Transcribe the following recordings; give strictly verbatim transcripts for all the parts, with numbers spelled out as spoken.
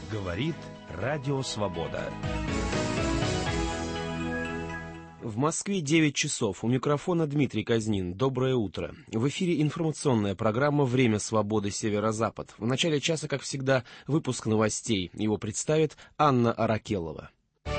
Говорит Радио Свобода. В Москве девять часов. У микрофона Дмитрий Казнин. Доброе утро. В эфире информационная программа «Время свободы. Северо-Запад». В начале часа, как всегда, выпуск новостей. Его представит Анна Аракелова.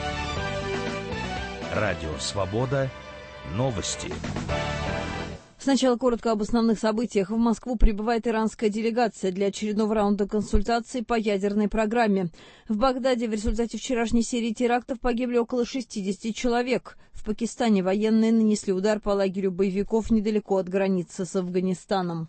Радио Свобода. Новости. Сначала коротко об основных событиях. В Москву прибывает иранская делегация для очередного раунда консультаций по ядерной программе. В Багдаде в результате вчерашней серии терактов погибли около шестидесяти человек. В Пакистане военные нанесли удар по лагерю боевиков недалеко от границы с Афганистаном.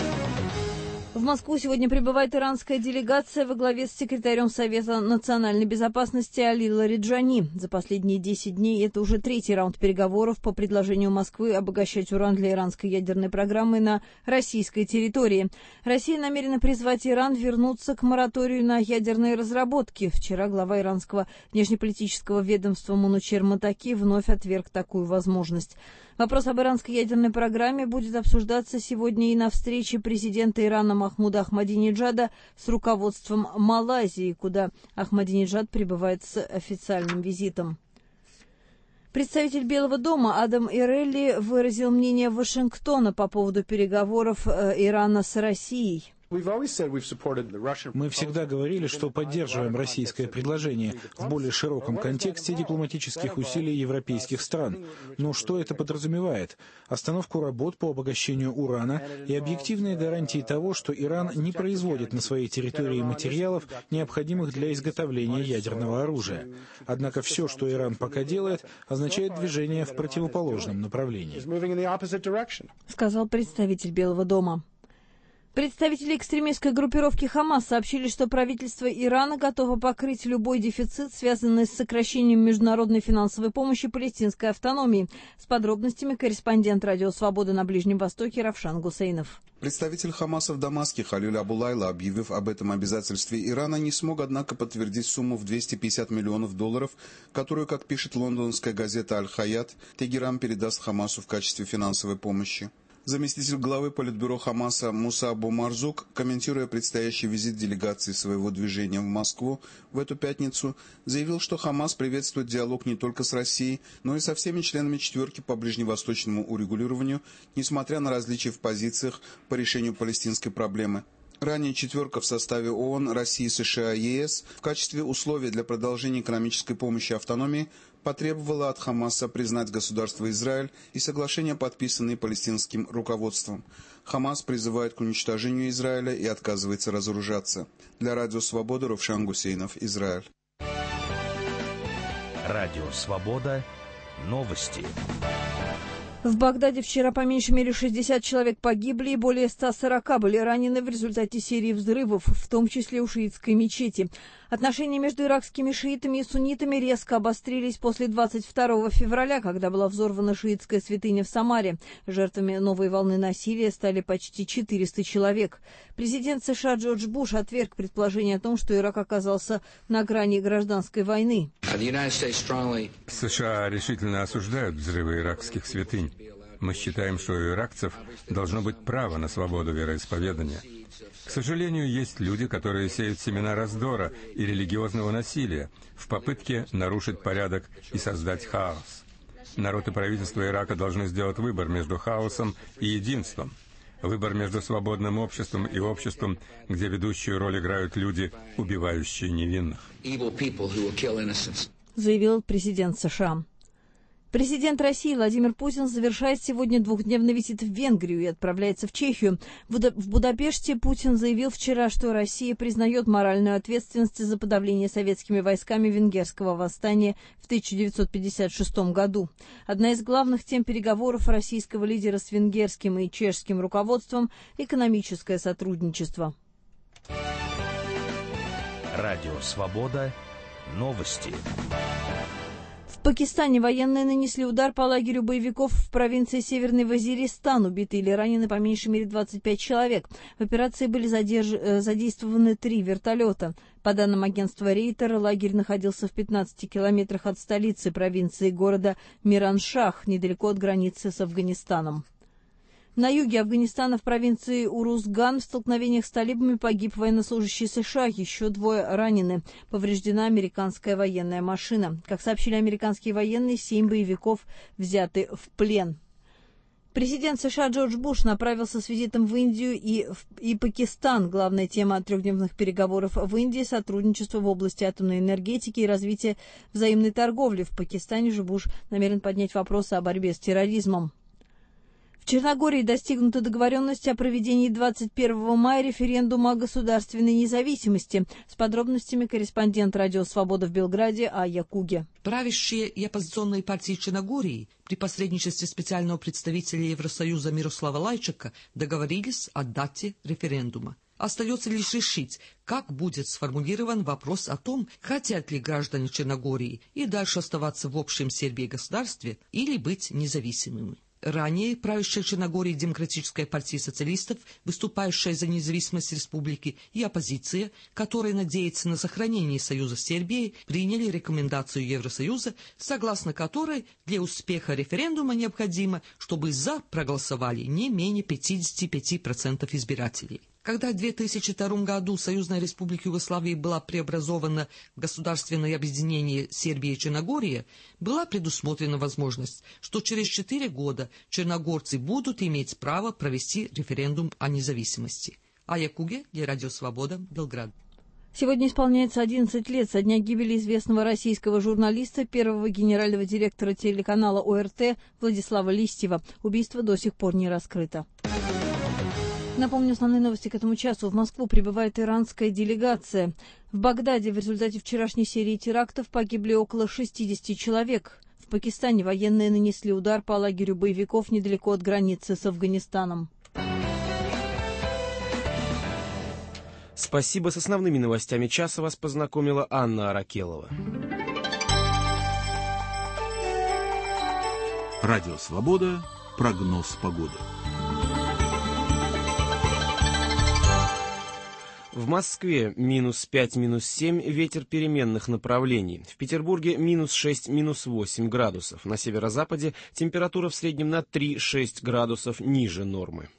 В Москву сегодня прибывает иранская делегация во главе с секретарем Совета национальной безопасности Али Лариджани. За последние десять дней это уже третий раунд переговоров по предложению Москвы обогащать уран для иранской ядерной программы на российской территории. Россия намерена призвать Иран вернуться к мораторию на ядерные разработки. Вчера глава иранского внешнеполитического ведомства Мунучер Матаки вновь отверг такую возможность. Вопрос об иранской ядерной программе будет обсуждаться сегодня и на встрече президента Ирана Махмуда Ахмадинеджада с руководством Малайзии, куда Ахмадинеджад прибывает с официальным визитом. Представитель Белого дома Адам Ирелли выразил мнение Вашингтона по поводу переговоров Ирана с Россией. Мы всегда говорили, что поддерживаем российское предложение в более широком контексте дипломатических усилий европейских стран. Но что это подразумевает? Остановку работ по обогащению урана и объективные гарантии того, что Иран не производит на своей территории материалов, необходимых для изготовления ядерного оружия. Однако все, что Иран пока делает, означает движение в противоположном направлении, сказал представитель Белого дома. Представители экстремистской группировки «Хамас» сообщили, что правительство Ирана готово покрыть любой дефицит, связанный с сокращением международной финансовой помощи палестинской автономии. С подробностями корреспондент «Радио Свобода» на Ближнем Востоке Равшан Гусейнов. Представитель Хамаса в Дамаске Халиль Абулайла, объявив об этом обязательстве Ирана, не смог, однако, подтвердить сумму в двести пятьдесят миллионов долларов, которую, как пишет лондонская газета «Аль-Хаят», Тегеран передаст Хамасу в качестве финансовой помощи. Заместитель главы Политбюро Хамаса Муса Абу Марзук, комментируя предстоящий визит делегации своего движения в Москву в эту пятницу, заявил, что Хамас приветствует диалог не только с Россией, но и со всеми членами четверки по ближневосточному урегулированию, несмотря на различия в позициях по решению палестинской проблемы. Ранее четверка в составе ООН, России, США и ЕС в качестве условия для продолжения экономической помощи автономии потребовала от Хамаса признать государство Израиль и соглашения, подписанные палестинским руководством. Хамас призывает к уничтожению Израиля и отказывается разоружаться. Для Радио Свобода Равшан Гусейнов, Израиль. Радио Свобода. Новости. В Багдаде вчера по меньшей мере шестьдесят человек погибли и более ста сорока были ранены в результате серии взрывов, в том числе у шиитской мечети. Отношения между иракскими шиитами и суннитами резко обострились после двадцать второго февраля, когда была взорвана шиитская святыня в Самаре. Жертвами новой волны насилия стали почти четыреста человек. Президент США Джордж Буш отверг предположение о том, что Ирак оказался на грани гражданской войны. США решительно осуждают взрывы иракских святынь. Мы считаем, что у иракцев должно быть право на свободу вероисповедания. К сожалению, есть люди, которые сеют семена раздора и религиозного насилия в попытке нарушить порядок и создать хаос. Народ и правительство Ирака должны сделать выбор между хаосом и единством. Выбор между свободным обществом и обществом, где ведущую роль играют люди, убивающие невинных. Заявил президент США. Президент России Владимир Путин завершает сегодня двухдневный визит в Венгрию и отправляется в Чехию. В Будапеште Путин заявил вчера, что Россия признает моральную ответственность за подавление советскими войсками венгерского восстания в тысяча девятьсот пятьдесят шестом году. Одна из главных тем переговоров российского лидера с венгерским и чешским руководством – экономическое сотрудничество. Радио Свобода. Новости. В Пакистане военные нанесли удар по лагерю боевиков в провинции Северный Вазиристан. Убиты или ранены по меньшей мере двадцать пять человек. В операции были задерж... задействованы три вертолета. По данным агентства Рейтер, лагерь находился в пятнадцати километрах от столицы провинции города Мираншах, недалеко от границы с Афганистаном. На юге Афганистана в провинции Урузган в столкновениях с талибами погиб военнослужащий США, еще двое ранены. Повреждена американская военная машина. Как сообщили американские военные, семь боевиков взяты в плен. Президент США Джордж Буш направился с визитом в Индию и, в, и Пакистан. Главная тема трехдневных переговоров в Индии – сотрудничество в области атомной энергетики и развитие взаимной торговли. В Пакистане же Буш намерен поднять вопросы о борьбе с терроризмом. В Черногории достигнута договоренность о проведении двадцать первого мая референдума о государственной независимости. С подробностями корреспондент «Радио Свобода» в Белграде Айя Куге. Правящие и оппозиционные партии Черногории при посредничестве специального представителя Евросоюза Мирослава Лайчака договорились о дате референдума. Остается лишь решить, как будет сформулирован вопрос о том, хотят ли граждане Черногории и дальше оставаться в общем Сербии государстве или быть независимыми. Ранее правящая Черногории Демократическая партия социалистов, выступающая за независимость республики, и оппозиция, которая надеется на сохранение союза с Сербией, приняли рекомендацию Евросоюза, согласно которой для успеха референдума необходимо, чтобы «за» проголосовали не менее пятьдесят пять процентов избирателей. Когда в две тысячи втором году Союзная Республика Югославии была преобразована в государственное объединение Сербия и Черногория, была предусмотрена возможность, что через четыре года черногорцы будут иметь право провести референдум о независимости. Айя Куге для Радио Свобода, Белград. Сегодня исполняется одиннадцать лет со дня гибели известного российского журналиста, первого генерального директора телеканала О Р Т Владислава Листьева. Убийство до сих пор не раскрыто. Напомню, основные новости к этому часу. В Москву прибывает иранская делегация. В Багдаде в результате вчерашней серии терактов погибли около шестидесяти человек. В Пакистане военные нанесли удар по лагерю боевиков недалеко от границы с Афганистаном. Спасибо. С основными новостями часа вас познакомила Анна Аракелова. Радио «Свобода». Прогноз погоды. В Москве минус пять, минус семь, ветер переменных направлений. В Петербурге минус шесть, минус восемь градусов. На северо-западе температура в среднем на три-шесть градусов ниже нормы.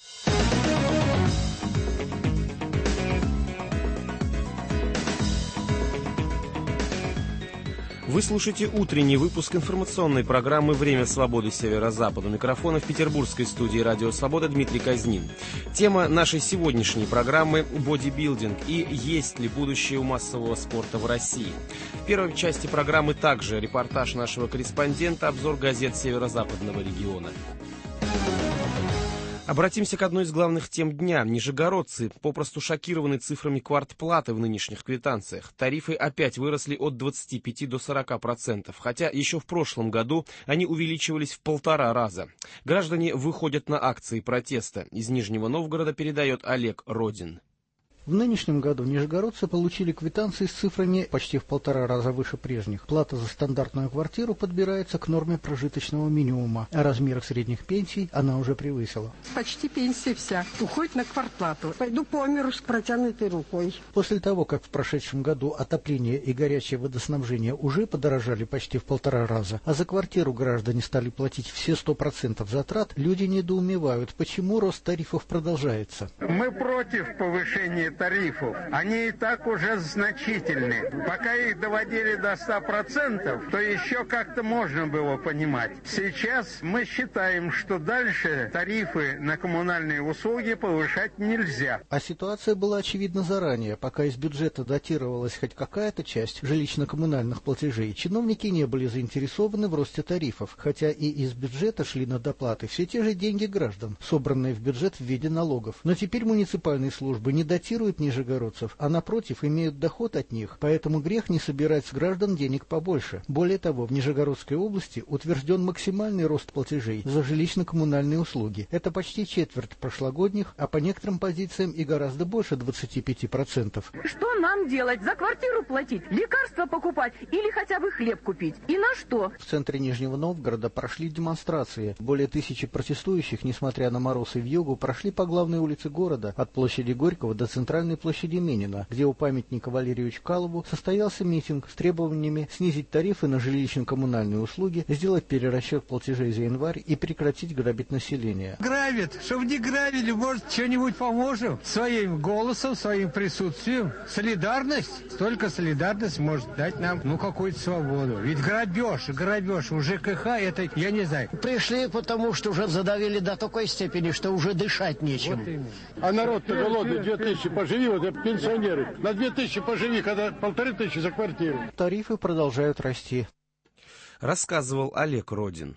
Вы слушаете утренний выпуск информационной программы «Время свободы Северо-Запада». У микрофона в петербургской студии «Радио Свобода» Дмитрий Казнин. Тема нашей сегодняшней программы – бодибилдинг и есть ли будущее у массового спорта в России. В первой части программы также репортаж нашего корреспондента, обзор газет северо-западного региона. Обратимся к одной из главных тем дня. Нижегородцы попросту шокированы цифрами квартплаты в нынешних квитанциях. Тарифы опять выросли от двадцати пяти до сорока процентов, хотя еще в прошлом году они увеличивались в полтора раза. Граждане выходят на акции протеста. Из Нижнего Новгорода передает Олег Родин. В нынешнем году нижегородцы получили квитанции с цифрами почти в полтора раза выше прежних. Плата за стандартную квартиру подбирается к норме прожиточного минимума, а размерах средних пенсий она уже превысила. Почти пенсия вся уходит на квартплату. Пойду по миру с протянутой рукой. После того, как в прошедшем году отопление и горячее водоснабжение уже подорожали почти в полтора раза, а за квартиру граждане стали платить все сто процентов затрат, люди недоумевают, почему рост тарифов продолжается. Мы против повышения тарифов. Они и так уже значительны. Пока их доводили до ста процентов, то еще как-то можно было понимать. Сейчас мы считаем, что дальше тарифы на коммунальные услуги повышать нельзя. А ситуация была очевидна заранее. Пока из бюджета датировалась хоть какая-то часть жилищно-коммунальных платежей, чиновники не были заинтересованы в росте тарифов, хотя и из бюджета шли на доплаты все те же деньги граждан, собранные в бюджет в виде налогов. Но теперь муниципальные службы не датируют нижегородцев, а напротив имеют доход от них, поэтому грех не собирать с граждан денег побольше. Более того, в Нижегородской области утвержден максимальный рост платежей за жилищно-коммунальные услуги. Это почти четверть прошлогодних, а по некоторым позициям и гораздо больше двадцати пяти процентов. Что нам делать? За квартиру платить? Лекарства покупать? Или хотя бы хлеб купить? И на что? В центре Нижнего Новгорода прошли демонстрации. Более тысячи протестующих, несмотря на мороз и вьюгу, прошли по главной улице города, от площади Горького до центральной центральной площади Минина, где у памятника Валерию Чкалову состоялся митинг с требованиями снизить тарифы на жилищно-коммунальные услуги, сделать перерасчет платежей за январь и прекратить грабить население. Грабят, чтобы не грабили, может, что-нибудь поможем своим голосом, своим присутствием. Солидарность, только солидарность может дать нам, ну, какую-то свободу. Ведь грабеж, грабеж у ЖКХ, это, я не знаю. Пришли, потому что уже задавили до такой степени, что уже дышать нечем. Вот а народ-то голодный, две тысячи поживи, вот это пенсионеры. На две тысячи поживи, когда полторы тысячи за квартиру. Тарифы продолжают расти. Рассказывал Олег Родин.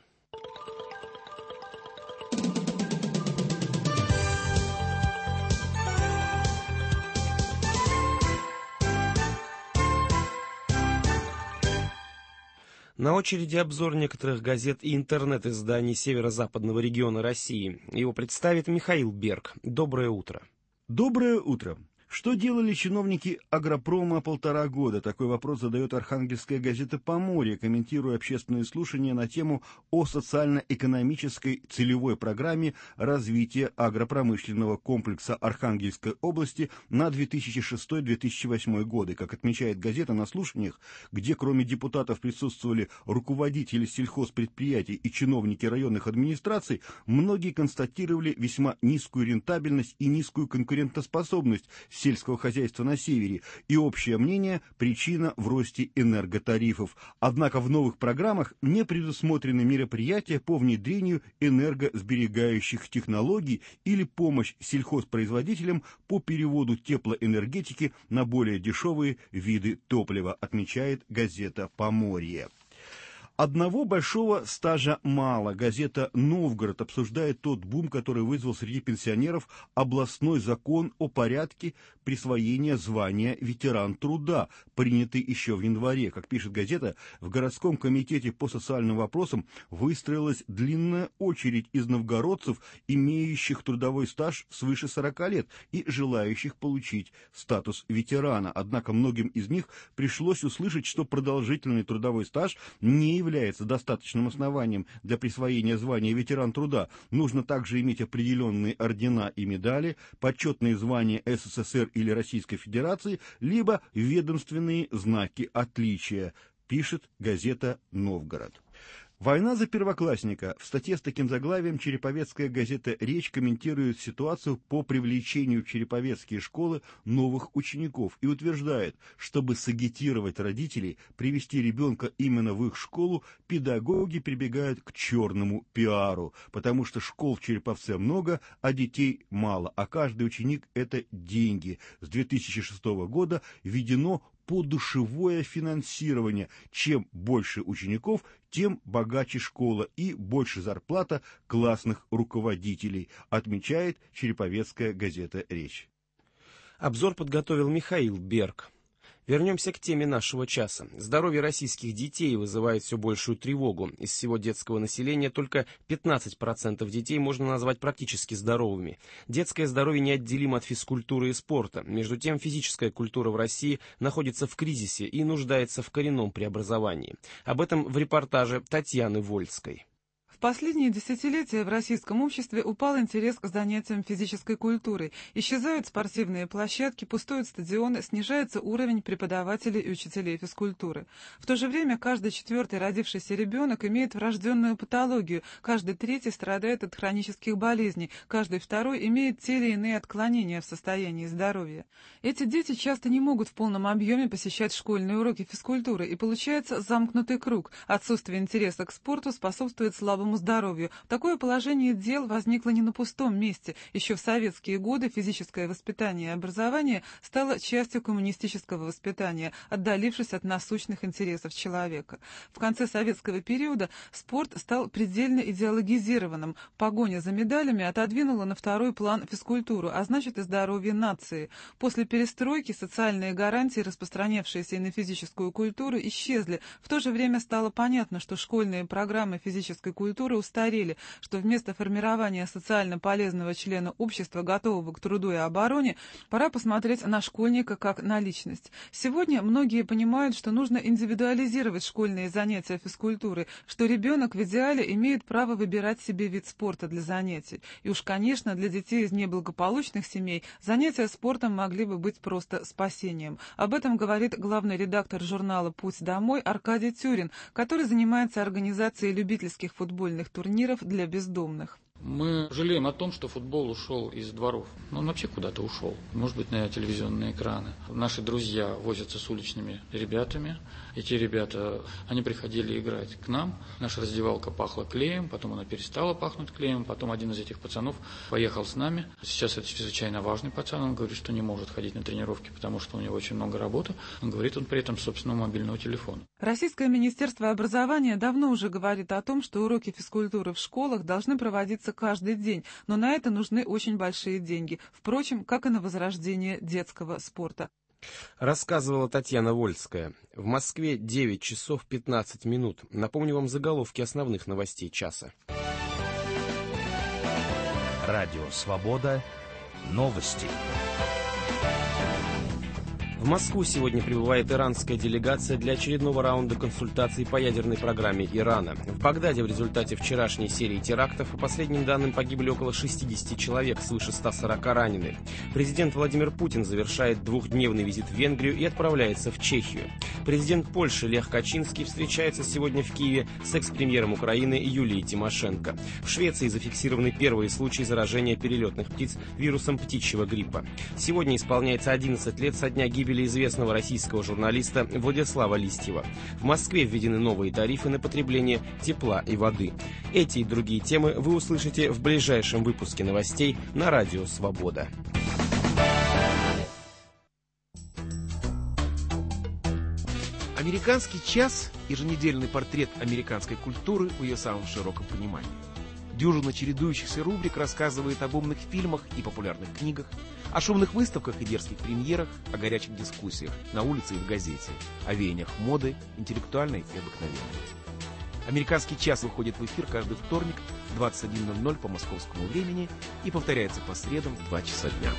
На очереди обзор некоторых газет и интернет-изданий северо-западного региона России. Его представит Михаил Берг. Доброе утро. Доброе утро. Что делали чиновники агропрома полтора года? Такой вопрос задает архангельская газета «Поморье», комментируя общественные слушания на тему о социально-экономической целевой программе развития агропромышленного комплекса Архангельской области на две тысячи шестой — две тысячи восьмой годы. Как отмечает газета, на слушаниях, где кроме депутатов присутствовали руководители сельхозпредприятий и чиновники районных администраций, многие констатировали весьма низкую рентабельность и низкую конкурентоспособность сельского хозяйства на севере, и общее мнение – причина в росте энерготарифов. Однако в новых программах не предусмотрены мероприятия по внедрению энергосберегающих технологий или помощь сельхозпроизводителям по переводу теплоэнергетики на более дешевые виды топлива, отмечает газета «Поморье». Одного большого стажа мало. Газета «Новгород» обсуждает тот бум, который вызвал среди пенсионеров областной закон о порядке присвоения звания ветеран труда, принятый еще в январе. Как пишет газета, в городском комитете по социальным вопросам выстроилась длинная очередь из новгородцев, имеющих трудовой стаж свыше сорока лет и желающих получить статус ветерана. Однако многим из них пришлось услышать, что продолжительный трудовой стаж не является является достаточным основанием для присвоения звания ветеран труда. Нужно также иметь определенные ордена и медали, почетные звания СССР или Российской Федерации, либо ведомственные знаки отличия, пишет газета «Новгород». Война за первоклассника. В статье с таким заглавием череповецкая газета «Речь» комментирует ситуацию по привлечению в череповецкие школы новых учеников и утверждает, чтобы сагитировать родителей, привести ребенка именно в их школу, педагоги прибегают к черному пиару, потому что школ в Череповце много, а детей мало, а каждый ученик – это деньги. С две тысячи шестого года введено подушевое финансирование. Чем больше учеников, тем богаче школа и больше зарплата классных руководителей, отмечает череповецкая газета «Речь». Обзор подготовил Михаил Берг. Вернемся к теме нашего часа. Здоровье российских детей вызывает все большую тревогу. Из всего детского населения только пятнадцать процентов детей можно назвать практически здоровыми. Детское здоровье неотделимо от физкультуры и спорта. Между тем, физическая культура в России находится в кризисе и нуждается в коренном преобразовании. Об этом в репортаже Татьяны Вольской. В последние десятилетия в российском обществе упал интерес к занятиям физической культурой. Исчезают спортивные площадки, пустуют стадионы, снижается уровень преподавателей и учителей физкультуры. В то же время каждый четвертый родившийся ребенок имеет врожденную патологию, каждый третий страдает от хронических болезней, каждый второй имеет те или иные отклонения в состоянии здоровья. Эти дети часто не могут в полном объеме посещать школьные уроки физкультуры, и получается замкнутый круг. Отсутствие интереса к спорту способствует слабому здоровью. Такое положение дел возникло не на пустом месте. Еще в советские годы физическое воспитание и образование стало частью коммунистического воспитания, отдалившись от насущных интересов человека. В конце советского периода спорт стал предельно идеологизированным. Погоня за медалями отодвинула на второй план физкультуру, а значит и здоровье нации. После перестройки социальные гарантии, распространявшиеся и на физическую культуру, исчезли. В то же время стало понятно, что школьные программы физической культуры физкультуры устарели, что вместо формирования социально полезного члена общества, готового к труду и обороне, пора посмотреть на школьника как на личность. Сегодня многие понимают, что нужно индивидуализировать школьные занятия физкультурой, что ребенок в идеале имеет право выбирать себе вид спорта для занятий. И уж, конечно, для детей из неблагополучных семей занятия спортом могли бы быть просто спасением. Об этом говорит главный редактор журнала «Путь домой» Аркадий Тюрин, который занимается организацией любительских футбольных турниров для бездомных. Мы жалеем о том, что футбол ушел из дворов. Но он вообще куда-то ушел. Может быть, на телевизионные экраны. Наши друзья возятся с уличными ребятами. Эти ребята, они приходили играть к нам. Наша раздевалка пахла клеем, потом она перестала пахнуть клеем. Потом один из этих пацанов поехал с нами. Сейчас это чрезвычайно важный пацан. Он говорит, что не может ходить на тренировки, потому что у него очень много работы. Он говорит, он при этом собственного мобильного телефона. Российское министерство образования давно уже говорит о том, что уроки физкультуры в школах должны проводиться каждый день, но на это нужны очень большие деньги. Впрочем, как и на возрождение детского спорта. Рассказывала Татьяна Вольская. В Москве девять часов пятнадцать минут. Напомню вам заголовки основных новостей часа. Радио «Свобода». Новости. В Москву сегодня прибывает иранская делегация для очередного раунда консультаций по ядерной программе Ирана. В Багдаде в результате вчерашней серии терактов, по последним данным, погибли около шестидесяти человек, свыше ста сорока ранены. Президент Владимир Путин завершает двухдневный визит в Венгрию и отправляется в Чехию. Президент Польши Лех Качинский встречается сегодня в Киеве с экс-премьером Украины Юлией Тимошенко. В Швеции зафиксированы первые случаи заражения перелетных птиц вирусом птичьего гриппа. Сегодня исполняется одиннадцать лет со дня гибели известного российского журналиста Владислава Листьева. В Москве введены новые тарифы на потребление тепла и воды. Эти и другие темы вы услышите в ближайшем выпуске новостей на Радио «Свобода». «Американский час» – еженедельный портрет американской культуры в ее самом широком понимании. Дюжина чередующихся рубрик рассказывает об умных фильмах и популярных книгах, о шумных выставках и дерзких премьерах, о горячих дискуссиях на улице и в газете, о веяниях моды, интеллектуальной и обыкновенной. «Американский час» выходит в эфир каждый вторник в двадцать один ноль ноль по московскому времени и повторяется по средам в два часа дня.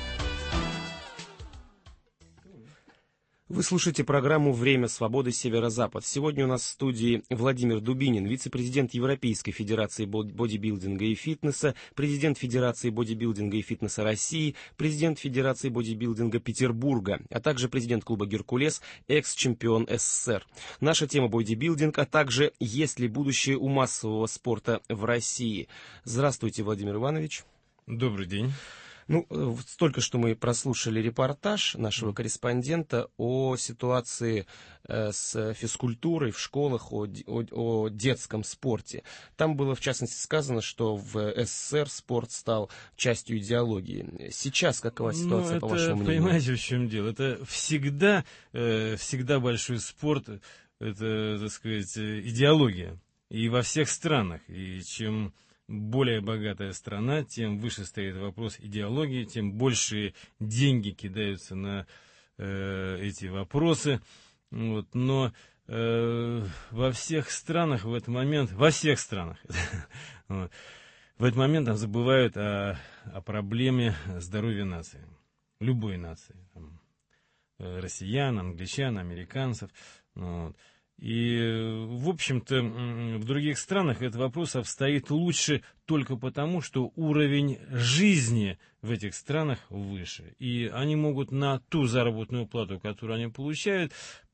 Вы слушаете программу «Время свободы. Северо-Запад». Сегодня у нас в студии Владимир Дубинин, вице-президент Европейской Федерации бодибилдинга и фитнеса, президент Федерации бодибилдинга и фитнеса России, президент Федерации бодибилдинга Петербурга, а также президент клуба «Геркулес», экс-чемпион СССР. Наша тема бодибилдинг, а также есть ли будущее у массового спорта в России. Здравствуйте, Владимир Иванович. Добрый день. Ну, только что мы прослушали репортаж нашего корреспондента о ситуации э, с физкультурой в школах, о, о, о детском спорте. Там было, в частности, сказано, что в СССР спорт стал частью идеологии. Сейчас какова ситуация, ну, по вашему мнению? Понимаете, в чем дело? Это всегда, э, всегда большой спорт, это, так сказать, идеология. И во всех странах. И чем более богатая страна, тем выше стоит вопрос идеологии, тем больше деньги кидаются на э, эти вопросы. Вот. Но э, во всех странах в этот момент, во всех странах, вот, в этот момент там забывают о, о проблеме здоровья нации, любой нации, там, россиян, англичан, американцев. Вот. И, в общем-то, в других странах этот вопрос обстоит лучше только потому, что уровень жизни в этих странах выше. И они могут на ту заработную плату, которую они получают,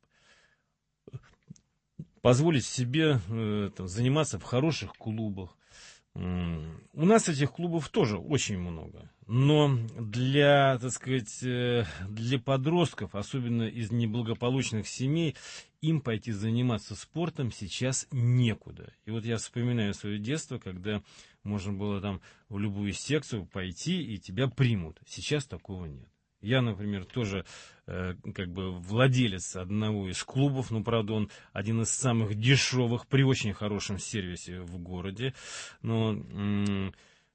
позволить себе э, там, заниматься в хороших клубах. У нас этих клубов тоже очень много. Но для, так сказать, для подростков, особенно из неблагополучных семей, им пойти заниматься спортом сейчас некуда. И вот я вспоминаю свое детство, когда можно было там в любую секцию пойти, и тебя примут. Сейчас такого нет. Я, например, тоже э, как бы владелец одного из клубов, но, правда, он один из самых дешевых, при очень хорошем сервисе в городе. Но м-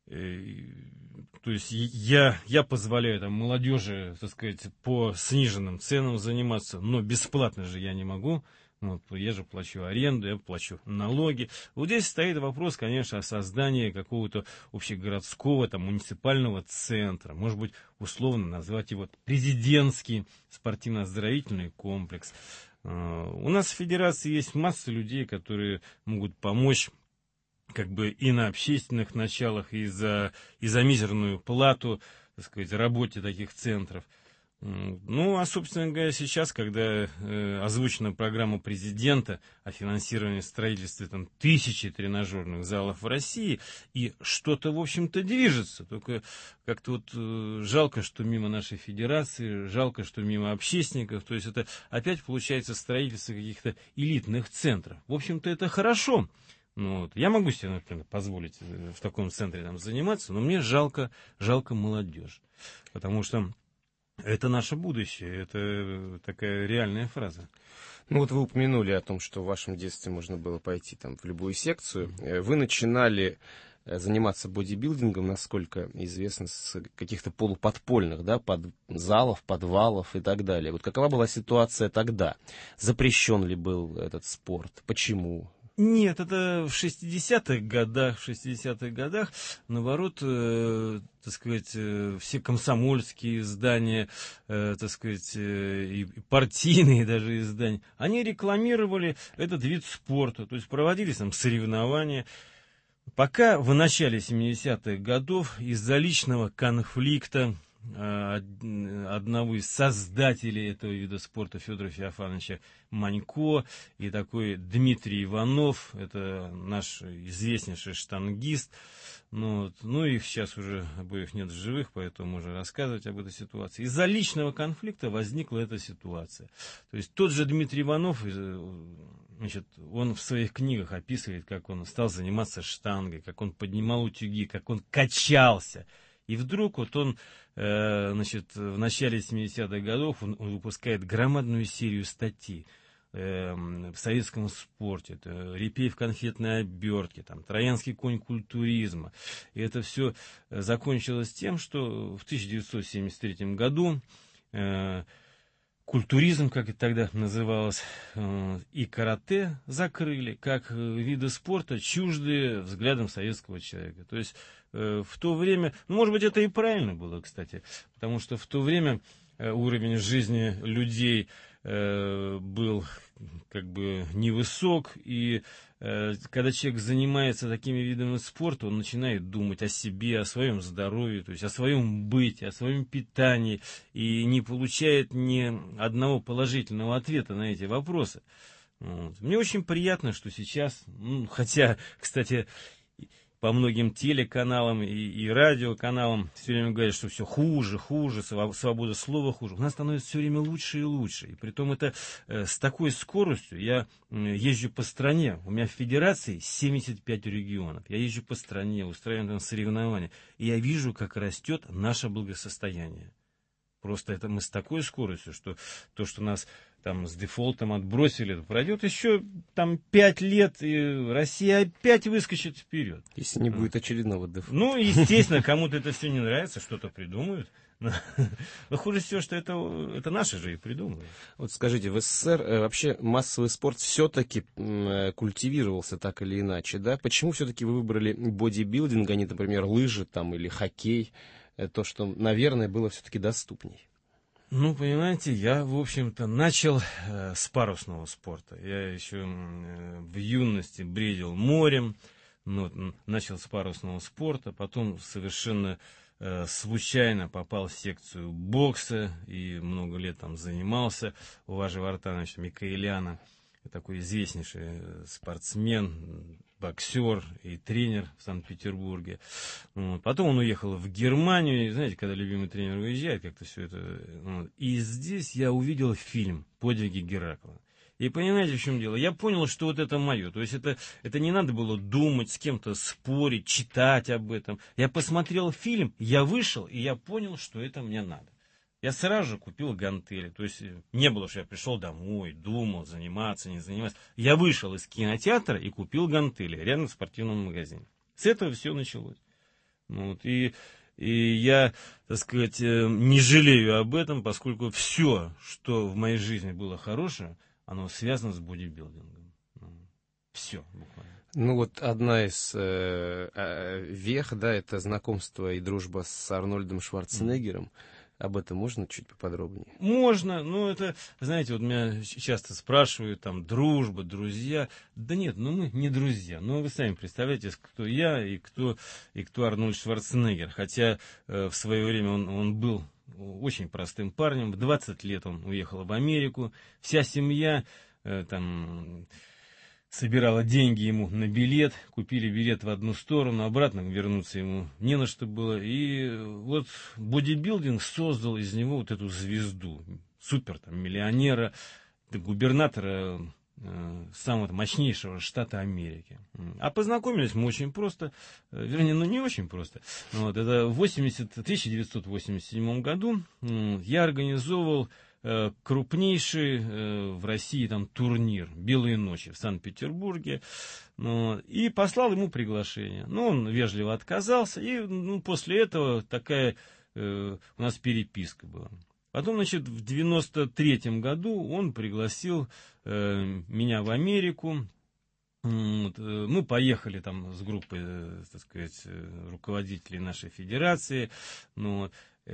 То есть я, я позволяю там молодежи, так сказать, по сниженным ценам заниматься, но бесплатно же я не могу. Вот, я же плачу аренду, я плачу налоги. Вот здесь стоит вопрос, конечно, о создании какого-то общегородского, там, муниципального центра. Может быть, условно назвать его президентский спортивно-оздоровительный комплекс. У нас в федерации есть масса людей, которые могут помочь как бы и на общественных началах, и за, и за мизерную плату, так сказать, работе таких центров. Ну, а, собственно говоря, сейчас, когда э, озвучена программа президента о финансировании строительства там, тысячи тренажерных залов в России, и что-то, в общем-то, движется. Только как-то вот э, жалко, что мимо нашей федерации, жалко, что мимо общественников. То есть это опять получается строительство каких-то элитных центров. В общем-то, это хорошо. Ну, вот. Я могу себе, например, позволить в таком центре там, заниматься, но мне жалко, жалко молодежь. Потому что это наше будущее, это такая реальная фраза. Ну вот вы упомянули о том, что в вашем детстве можно было пойти там, в любую секцию. Вы начинали заниматься бодибилдингом, насколько известно, с каких-то полуподпольных, да, под залов, подвалов и так далее. Вот какова была ситуация тогда? Запрещен ли был этот спорт? Почему? Нет, это в шестидесятых годах, в шестидесятых годах, наоборот, э, так сказать, э, все комсомольские издания, э, так сказать, э, и партийные даже издания, они рекламировали этот вид спорта, то есть проводились там соревнования. Пока в начале семидесятых годов из-за личного конфликта одного из создателей этого вида спорта Федора Феофановича Манько и такой Дмитрий Иванов, это наш известнейший штангист. Ну, вот, ну их сейчас уже обоих нет в живых, поэтому можно рассказывать об этой ситуации. Из-за личного конфликта возникла эта ситуация. То есть тот же Дмитрий Иванов, значит, он в своих книгах описывает, как он стал заниматься штангой, как он поднимал утюги, как он качался. И вдруг вот он, э, значит, в начале семидесятых годов он, он выпускает громадную серию статей э, в советском спорте. Это «Репей в конфетной обертке», там, «Троянский конь культуризма». И это все закончилось тем, что в тысяча девятьсот семьдесят третьем году э, культуризм, как это тогда называлось, э, и карате закрыли как виды спорта, чуждые взглядам советского человека. То есть в то время, ну, может быть, это и правильно было, кстати, потому что в то время уровень жизни людей э, был как бы невысок, и э, когда человек занимается такими видами спорта, он начинает думать о себе, о своем здоровье, то есть о своем быте, о своем питании, и не получает ни одного положительного ответа на эти вопросы. Вот. Мне очень приятно, что сейчас, ну, хотя, кстати, по многим телеканалам и, и радиоканалам все время говорят, что все хуже, хуже, свобода слова хуже. У нас становится все время лучше и лучше. И притом это э, с такой скоростью. Я э, езжу по стране. У меня в федерации семьдесят пять регионов. Я езжу по стране, устраиваю там соревнования. И я вижу, как растет наше благосостояние. Просто это мы с такой скоростью, что то, что нас там с дефолтом отбросили, пройдет еще там пять лет, и Россия опять выскочит вперед. Если не будет очередного дефолта. Ну, естественно, кому-то это все не нравится, что-то придумают. Но хуже всего, что это, это наши же и придумали. Вот скажите, в СССР э, вообще массовый спорт все-таки э, культивировался так или иначе, да? Почему все-таки вы выбрали бодибилдинг, а не, например, лыжи там, или хоккей? Э, то, что, наверное, было все-таки доступней. Ну, понимаете, я, в общем-то, начал э, с парусного спорта. Я еще э, в юности бредил морем, ну, начал с парусного спорта, потом совершенно э, случайно попал в секцию бокса и много лет там занимался у Важи Вартановича Микаэляна, такой известнейший спортсмен, боксер и тренер в Санкт-Петербурге. Вот. Потом он уехал в Германию. И, знаете, когда любимый тренер уезжает, как-то все это... Вот. И здесь я увидел фильм «Подвиги Геракла». И понимаете, в чем дело? Я понял, что вот это мое. То есть это, это не надо было думать, с кем-то спорить, читать об этом. Я посмотрел фильм, я вышел, и я понял, что это мне надо. Я сразу же купил гантели. То есть не было, что я пришел домой, думал, заниматься, не заниматься. Я вышел из кинотеатра и купил гантели рядом в спортивном магазине. С этого все началось. Вот, и, и я, так сказать, не жалею об этом, поскольку все, что в моей жизни было хорошее, оно связано с бодибилдингом. Все буквально. Ну вот одна из э, э, вех, да, это знакомство и дружба с Арнольдом Шварценеггером. Mm. Об этом можно чуть поподробнее? Можно, но это, знаете, вот меня часто спрашивают, там, дружба, друзья. Да нет, ну мы не друзья. Ну вы сами представляете, кто я и кто, и кто Арнольд Шварценеггер. Хотя э, в свое время он, он был очень простым парнем. В двадцать лет он уехал в Америку. Вся семья э, там... собирала деньги ему на билет, купили билет в одну сторону, обратно вернуться ему не на что было. И вот бодибилдинг создал из него вот эту звезду, супер там, миллионера, губернатора э, самого мощнейшего штата Америки. А познакомились мы очень просто, э, вернее, ну не очень просто. Вот, это в тысяча девятьсот восемьдесят седьмом году э, я организовывал крупнейший э, в России там турнир «Белые ночи» в Санкт-Петербурге. Ну, и послал ему приглашение. Ну, он вежливо отказался, и ну, после этого такая э, у нас переписка была. Потом, значит, в девяносто третьем году он пригласил э, меня в Америку. Вот, э, мы поехали там с группой, э, так сказать, руководителей нашей федерации. Ну,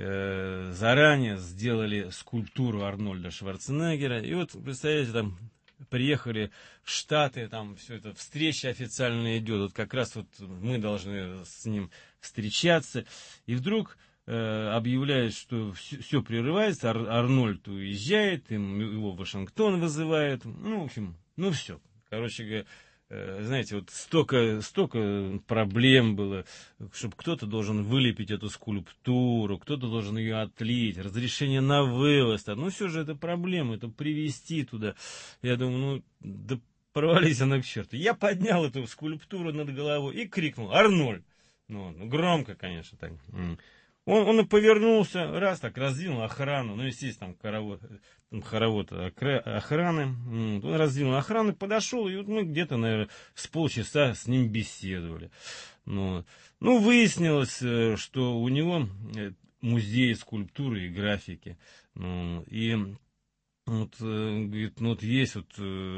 заранее сделали скульптуру Арнольда Шварценеггера. И вот, представляете, там приехали в Штаты, там все это, встреча официально идет. Вот как раз вот мы должны с ним встречаться. И вдруг э, объявляют, что все, все прерывается, Ар, Арнольд уезжает, им, его в Вашингтон вызывают. Ну, в общем, ну все. Короче говоря, знаете, вот столько, столько проблем было, чтобы кто-то должен вылепить эту скульптуру, кто-то должен ее отлить, разрешение на вывоз. Ну, все же это проблема, это привезти туда. Я думаю, ну, да провались она к черту. Я поднял эту скульптуру над головой и крикнул: «Арнольд!» Ну, громко, конечно, так. Он, он и повернулся, раз так, раздвинул охрану, ну, естественно, там хоровод, там хоровод охраны, он раздвинул охрану, подошел, и вот мы где-то, наверное, с полчаса с ним беседовали. Ну, ну, выяснилось, что у него музей скульптуры и графики, ну, и вот, говорит, ну, вот есть, вот,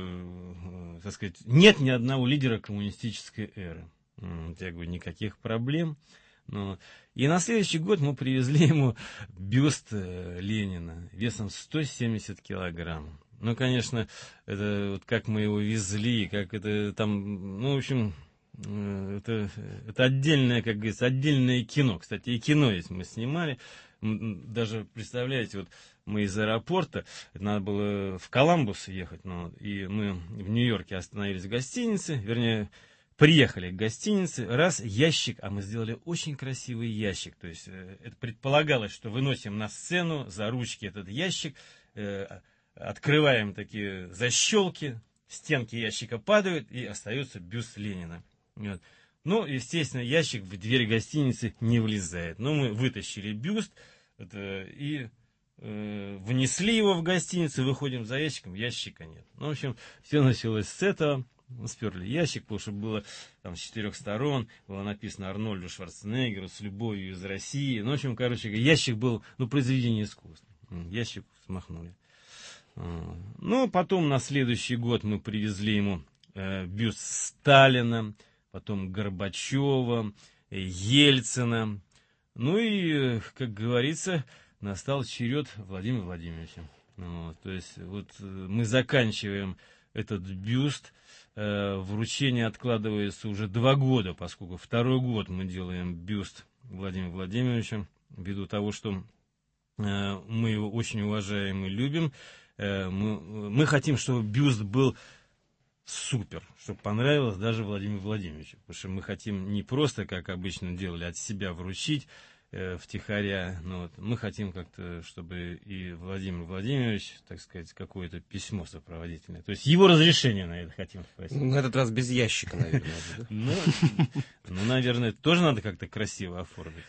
так сказать, нет ни одного лидера коммунистической эры. Я говорю, никаких проблем. Ну, и на следующий год мы привезли ему бюст Ленина весом сто семьдесят килограмм. Ну, конечно, это вот как мы его везли, как это там, ну, в общем, это, это отдельное, как говорится, отдельное кино. Кстати, и кино есть мы снимали. Даже, представляете, вот мы из аэропорта, надо было в Коламбус ехать, ну, и мы в Нью-Йорке остановились в гостинице, вернее, приехали к гостинице, раз, ящик, а мы сделали очень красивый ящик, то есть э, это предполагалось, что выносим на сцену за ручки этот ящик, э, открываем такие защелки, стенки ящика падают, и остается бюст Ленина. Вот. Ну, естественно, ящик в дверь гостиницы не влезает. Но мы вытащили бюст это, и э, внесли его в гостиницу, выходим за ящиком, ящика нет. Ну, в общем, все началось с этого. Сперли ящик, потому что было там с четырех сторон, было написано Арнольду Шварценеггеру с любовью из России. Ну, в общем, короче, ящик был, ну, произведение искусства. Ящик смахнули. Ну, потом на следующий год мы привезли ему э, бюст Сталина, потом Горбачева, Ельцина. Ну и, как говорится, настал черед Владимира Владимировича. Вот, то есть, вот мы заканчиваем этот бюст. Вручение откладывается уже два года, поскольку второй год мы делаем бюст Владимира Владимировича, ввиду того, что мы его очень уважаем и любим. Мы, мы хотим, чтобы бюст был супер, чтобы понравилось даже Владимиру Владимировичу. Потому что мы хотим не просто, как обычно делали, от себя вручить э, втихаря. Но вот мы хотим как-то, чтобы и Владимир Владимирович, так сказать, какое-то письмо сопроводительное. То есть его разрешение на это хотим спросить. На этот раз без ящика, наверное. Ну, наверное, тоже надо как-то красиво оформить.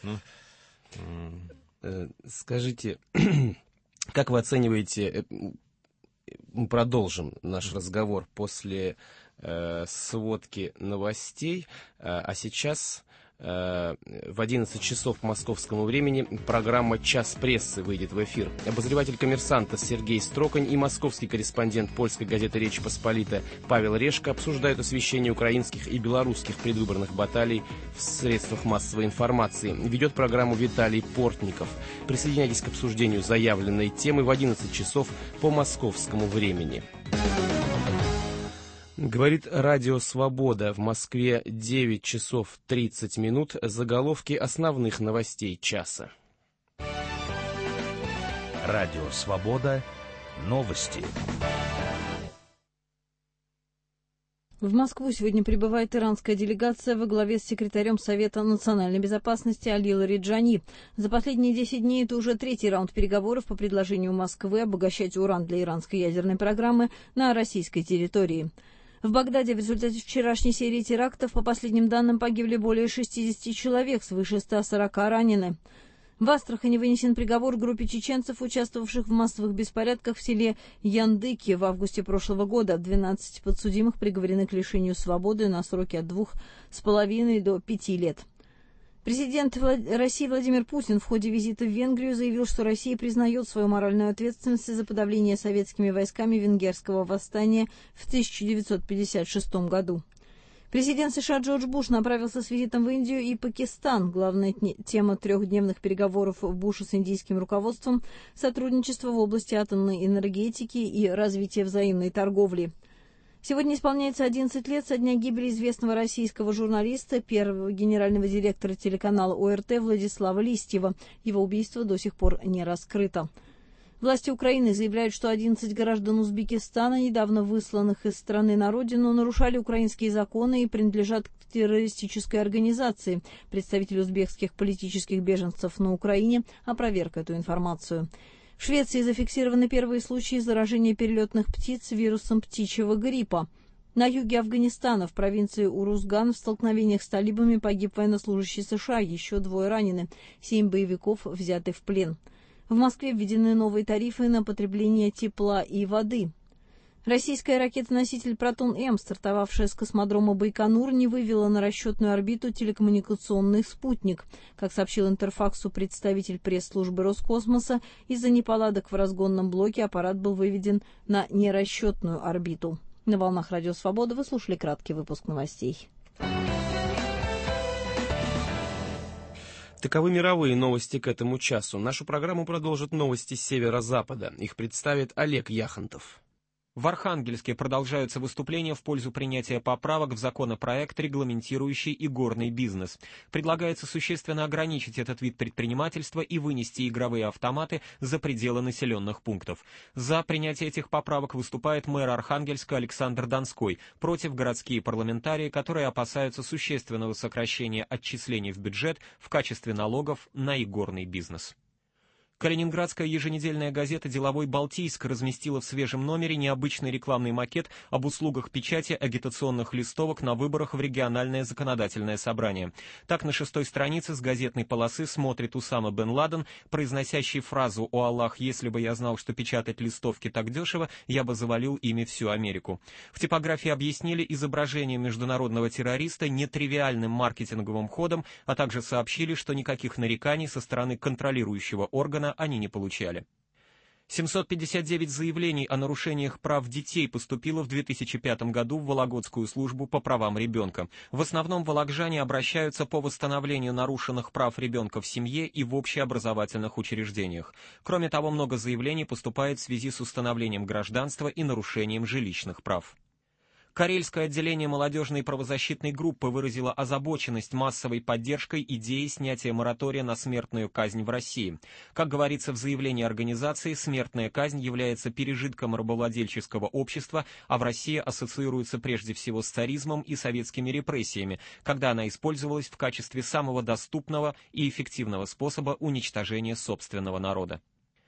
Скажите, как вы оцениваете... Мы продолжим наш разговор после э, сводки новостей, э, а сейчас В одиннадцать часов по московскому времени программа «Час прессы» выйдет в эфир. Обозреватель «Коммерсанта» Сергей Строкань и московский корреспондент польской газеты «Речь Посполита» Павел Решка обсуждают освещение украинских и белорусских предвыборных баталий в средствах массовой информации. Ведет программу Виталий Портников. Присоединяйтесь к обсуждению заявленной темы в одиннадцать часов по московскому времени. Говорит Радио Свобода. В Москве девять часов тридцать минут. Заголовки основных новостей часа. Радио Свобода. Новости. В Москву сегодня прибывает иранская делегация во главе с секретарем Совета национальной безопасности Али Лариджани. За последние десять дней это уже третий раунд переговоров по предложению Москвы обогащать уран для иранской ядерной программы на российской территории. В Багдаде в результате вчерашней серии терактов, по последним данным, погибли более шестидесяти человек, свыше ста сорока ранены. В Астрахани вынесен приговор группе чеченцев, участвовавших в массовых беспорядках в селе Яндыки в августе прошлого года. двенадцать подсудимых приговорены к лишению свободы на сроки от двух с половиной до пяти лет. Президент России Владимир Путин в ходе визита в Венгрию заявил, что Россия признает свою моральную ответственность за подавление советскими войсками венгерского восстания в тысяча девятьсот пятьдесят шестом году. Президент США Джордж Буш направился с визитом в Индию и Пакистан. Главная тема трехдневных переговоров Буша с индийским руководством – сотрудничество в области атомной энергетики и развитие взаимной торговли. Сегодня исполняется одиннадцать лет со дня гибели известного российского журналиста, первого генерального директора телеканала О Р Т Владислава Листьева. Его убийство до сих пор не раскрыто. Власти Украины заявляют, что одиннадцать граждан Узбекистана, недавно высланных из страны на родину, нарушали украинские законы и принадлежат к террористической организации. Представитель узбекских политических беженцев на Украине опроверг эту информацию. В Швеции зафиксированы первые случаи заражения перелетных птиц вирусом птичьего гриппа. На юге Афганистана, в провинции Урузган, в столкновениях с талибами погиб военнослужащий США, еще двое ранены, семь боевиков взяты в плен. В Москве введены новые тарифы на потребление тепла и воды. Российская ракета-носитель «Протон-М», стартовавшая с космодрома Байконур, не вывела на расчетную орбиту телекоммуникационный спутник. Как сообщил Интерфаксу представитель пресс-службы Роскосмоса, из-за неполадок в разгонном блоке аппарат был выведен на нерасчетную орбиту. На волнах Радио Свобода вы слушали краткий выпуск новостей. Таковы мировые новости к этому часу. Нашу программу продолжат новости с северо-запада. Их представит Олег Яхонтов. В Архангельске продолжаются выступления в пользу принятия поправок в законопроект, регламентирующий игорный бизнес. Предлагается существенно ограничить этот вид предпринимательства и вынести игровые автоматы за пределы населенных пунктов. За принятие этих поправок выступает мэр Архангельска Александр Донской, против городские парламентарии, которые опасаются существенного сокращения отчислений в бюджет в качестве налогов на игорный бизнес. Калининградская еженедельная газета «Деловой Балтийск» разместила в свежем номере необычный рекламный макет об услугах печати агитационных листовок на выборах в региональное законодательное собрание. Так, на шестой странице с газетной полосы смотрит Усама бен Ладен, произносящий фразу «О Аллах, если бы я знал, что печатать листовки так дешево, я бы завалил ими всю Америку». В типографии объяснили изображение международного террориста нетривиальным маркетинговым ходом, а также сообщили, что никаких нареканий со стороны контролирующего органа они не получали. семьсот пятьдесят девять заявлений о нарушениях прав детей поступило в две тысячи пятом году в Вологодскую службу по правам ребенка. В основном вологоджане обращаются по восстановлению нарушенных прав ребенка в семье и в общеобразовательных учреждениях. Кроме того, много заявлений поступает в связи с установлением гражданства и нарушением жилищных прав. Карельское отделение молодежной правозащитной группы выразило озабоченность массовой поддержкой идеи снятия моратория на смертную казнь в России. Как говорится в заявлении организации, смертная казнь является пережитком рабовладельческого общества, а в России ассоциируется прежде всего с царизмом и советскими репрессиями, когда она использовалась в качестве самого доступного и эффективного способа уничтожения собственного народа.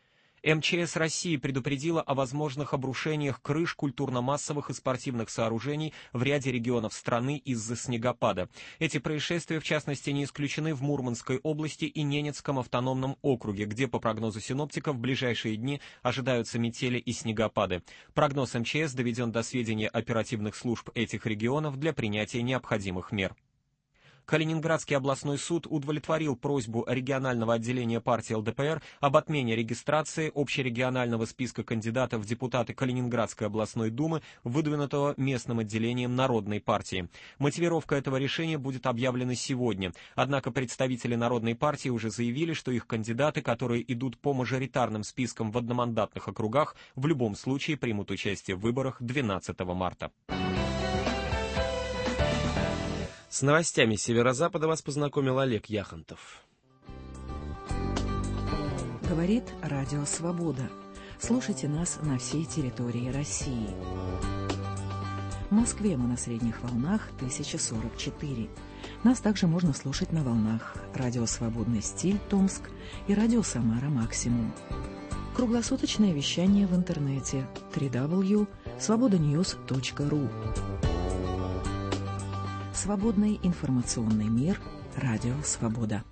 эм че эс России предупредила о возможных обрушениях крыш культурно-массовых и спортивных сооружений в ряде регионов страны из-за снегопада. Эти происшествия, в частности, не исключены в Мурманской области и Ненецком автономном округе, где, по прогнозу синоптиков, в ближайшие дни ожидаются метели и снегопады. Прогноз эм че эс доведен до сведения оперативных служб этих регионов для принятия необходимых мер. Калининградский областной суд удовлетворил просьбу регионального отделения партии эл дэ пэ эр об отмене регистрации общерегионального списка кандидатов в депутаты Калининградской областной думы, выдвинутого местным отделением Народной партии. Мотивировка этого решения будет объявлена сегодня. Однако представители Народной партии уже заявили, что их кандидаты, которые идут по мажоритарным спискам в одномандатных округах, в любом случае примут участие в выборах двенадцатого марта. С новостями Северо-Запада вас познакомил Олег Яхонтов. Говорит Радио Свобода. Слушайте нас на всей территории России. В Москве мы на средних волнах тысяча сорок четыре. Нас также можно слушать на волнах Радио Свободный стиль Томск и Радио Самара Максимум. Круглосуточное вещание в интернете дабл ю дабл ю дабл ю точка свобода ньюс точка ру. Свободный информационный мир. Радио Свобода.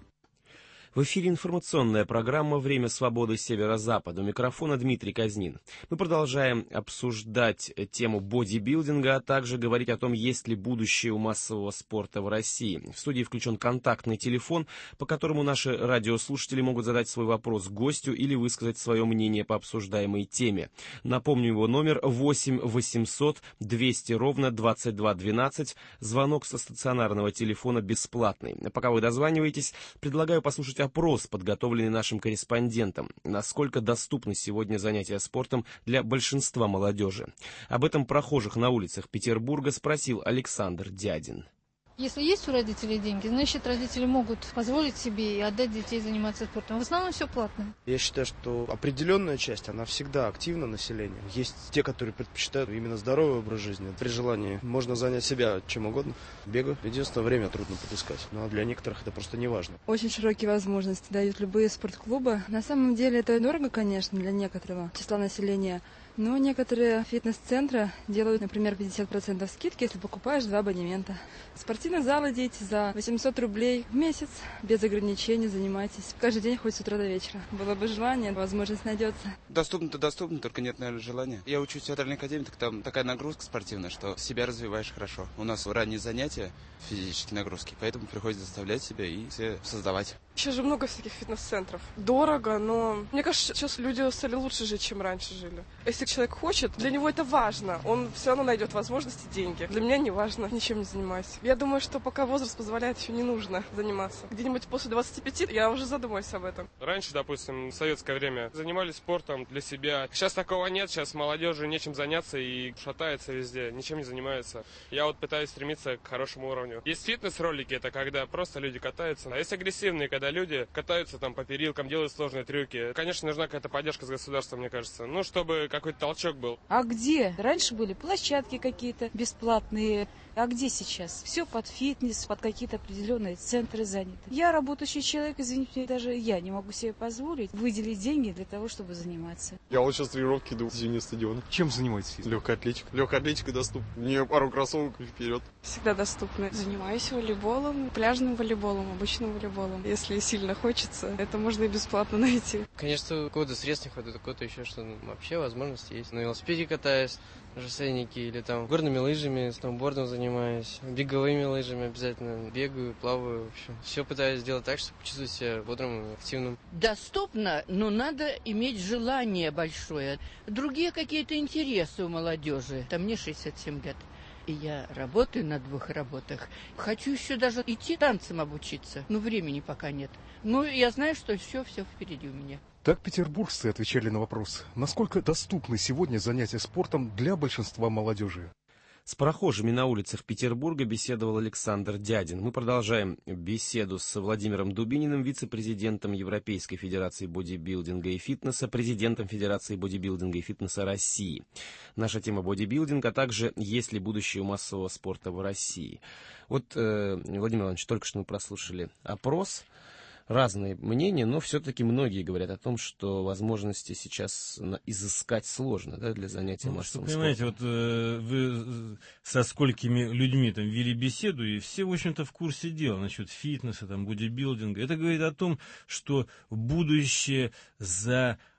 В эфире информационная программа «Время свободы Северо-Запада». У микрофона Дмитрий Казнин. Мы продолжаем обсуждать тему бодибилдинга, а также говорить о том, есть ли будущее у массового спорта в России. В студии включен контактный телефон, по которому наши радиослушатели могут задать свой вопрос гостю или высказать свое мнение по обсуждаемой теме. Напомню, его номер восемь восемьсот двести ровно двадцать два двенадцать. Звонок со стационарного телефона бесплатный. Пока вы дозваниваетесь, предлагаю послушать опрос, подготовленный нашим корреспондентом. Насколько доступны сегодня занятия спортом для большинства молодежи? Об этом прохожих на улицах Петербурга спросил Александр Дядин. Если есть у родителей деньги, значит, родители могут позволить себе и отдать детей заниматься спортом. В основном все платно. Я считаю, что определенная часть, она всегда активна население. Есть те, которые предпочитают именно здоровый образ жизни. При желании можно занять себя чем угодно. Бегаю. Единственное, время трудно подыскать. Но для некоторых это просто не важно. Очень широкие возможности дают любые спортклубы. На самом деле это дорого, конечно, для некоторого числа населения. Но некоторые фитнес-центры делают, например, пятьдесят процентов скидки, если покупаешь два абонемента. Спортивные залы дети за восемьсот рублей в месяц, без ограничений занимайтесь. Каждый день хоть с утра до вечера. Было бы желание, возможность найдется. Доступно-то доступно, только нет, наверное, желания. Я учусь в театральной академии, так там такая нагрузка спортивная, что себя развиваешь хорошо. У нас ранние занятия, физические нагрузки, поэтому приходится заставлять себя и все создавать. Сейчас же много всяких фитнес-центров. Дорого, но мне кажется, сейчас люди стали лучше жить, чем раньше жили. Если человек хочет, для него это важно. Он все равно найдет возможности, деньги. Для меня не важно, ничем не занимаюсь. Я думаю, что пока возраст позволяет, еще не нужно заниматься. Где-нибудь после двадцати пяти я уже задумаюсь об этом. Раньше, допустим, в советское время занимались спортом для себя. Сейчас такого нет, сейчас молодежи нечем заняться и шатается везде, ничем не занимается. Я вот пытаюсь стремиться к хорошему уровню. Есть фитнес-ролики, это когда просто люди катаются. А есть агрессивные, когда люди катаются там по перилкам, делают сложные трюки. Конечно, нужна какая-то поддержка с государства, мне кажется. Ну, чтобы какой-то толчок был. А где? Раньше были площадки какие-то бесплатные. А где сейчас? Все под фитнес, под какие-то определенные центры заняты. Я работающий человек, извините, даже я не могу себе позволить выделить деньги для того, чтобы заниматься. Я вот сейчас тренировки иду в зимнем стадионе. Чем занимаетесь? Легкая атлетика. Легкая атлетика доступна. Мне пару кроссовок и вперед. Всегда доступны. Занимаюсь волейболом, пляжным волейболом, обычным волейболом. Если сильно хочется, это можно и бесплатно найти. Конечно, у кого-то средств не хватает, у кого-то еще что-то. Вообще возможность есть. На велосипеде катаюсь, на шоссейнике или там горными лыжами, сноубордом занимаюсь, беговыми лыжами обязательно. Бегаю, плаваю, в общем. Все пытаюсь сделать так, чтобы чувствовать себя бодрым и активным. Доступно, но надо иметь желание большое. Другие какие-то интересы у молодежи. Там мне шестьдесят семь лет. И я работаю на двух работах. Хочу еще даже идти танцам обучиться, но времени пока нет. Ну, я знаю, что все-все впереди у меня. Так петербуржцы отвечали на вопрос, насколько доступны сегодня занятия спортом для большинства молодежи. С прохожими на улицах Петербурга беседовал Александр Дядин. Мы продолжаем беседу с Владимиром Дубининым, вице-президентом Европейской Федерации бодибилдинга и фитнеса, президентом Федерации бодибилдинга и фитнеса России. Наша тема бодибилдинг, а также есть ли будущее у массового спорта в России. Вот, э, Владимир Иванович, только что мы прослушали опрос. Разные мнения, но все-таки многие говорят о том, что возможности сейчас изыскать сложно, да, для занятия ну, массовым спортом. Понимаете, вот э, вы со сколькими людьми там вели беседу, и все, в общем-то, в курсе дела насчет фитнеса, там, бодибилдинга. Это говорит о том, что будущее за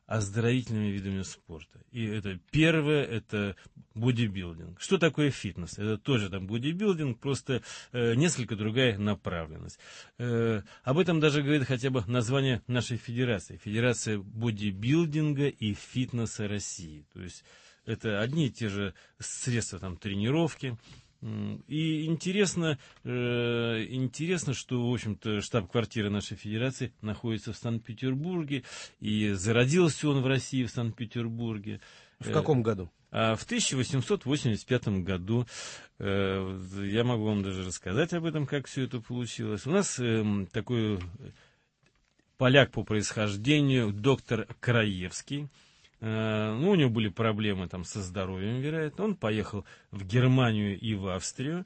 оздоровительными видами спорта. И это первое, это бодибилдинг. Что такое фитнес? Это тоже там бодибилдинг, просто э, несколько другая направленность. Э, об этом даже говорит хотя бы название нашей федерации. Федерация бодибилдинга и фитнеса России. То есть это одни и те же средства там, тренировки. И интересно, э, интересно, что, в общем-то, штаб-квартира нашей федерации находится в Санкт-Петербурге, и зародился он в России, в Санкт-Петербурге. В каком году? А в тысяча восемьсот восемьдесят пятом году. Э, я могу вам даже рассказать об этом, как все это получилось. У нас э, такой поляк по происхождению, доктор Краевский. Ну, у него были проблемы там со здоровьем, вероятно. Он поехал в Германию и в Австрию.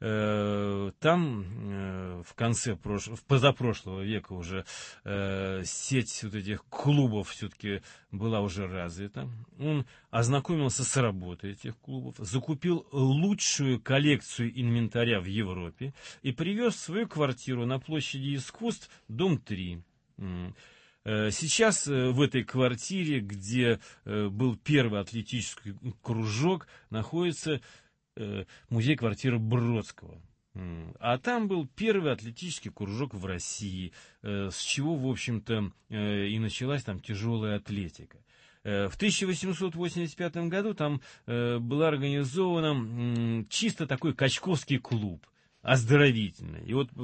Там в конце прошлого, в позапрошлого века уже сеть вот этих клубов все-таки была уже развита. Он ознакомился с работой этих клубов, закупил лучшую коллекцию инвентаря в Европе и привез в свою квартиру на площади Искусств, дом три. Сейчас в этой квартире, где был первый атлетический кружок, находится музей-квартира Бродского. А там был первый атлетический кружок в России, с чего, в общем-то, и началась там тяжелая атлетика. В тысяча восемьсот восемьдесят пятом году там был организован чисто такой качковский клуб, оздоровительный. И вот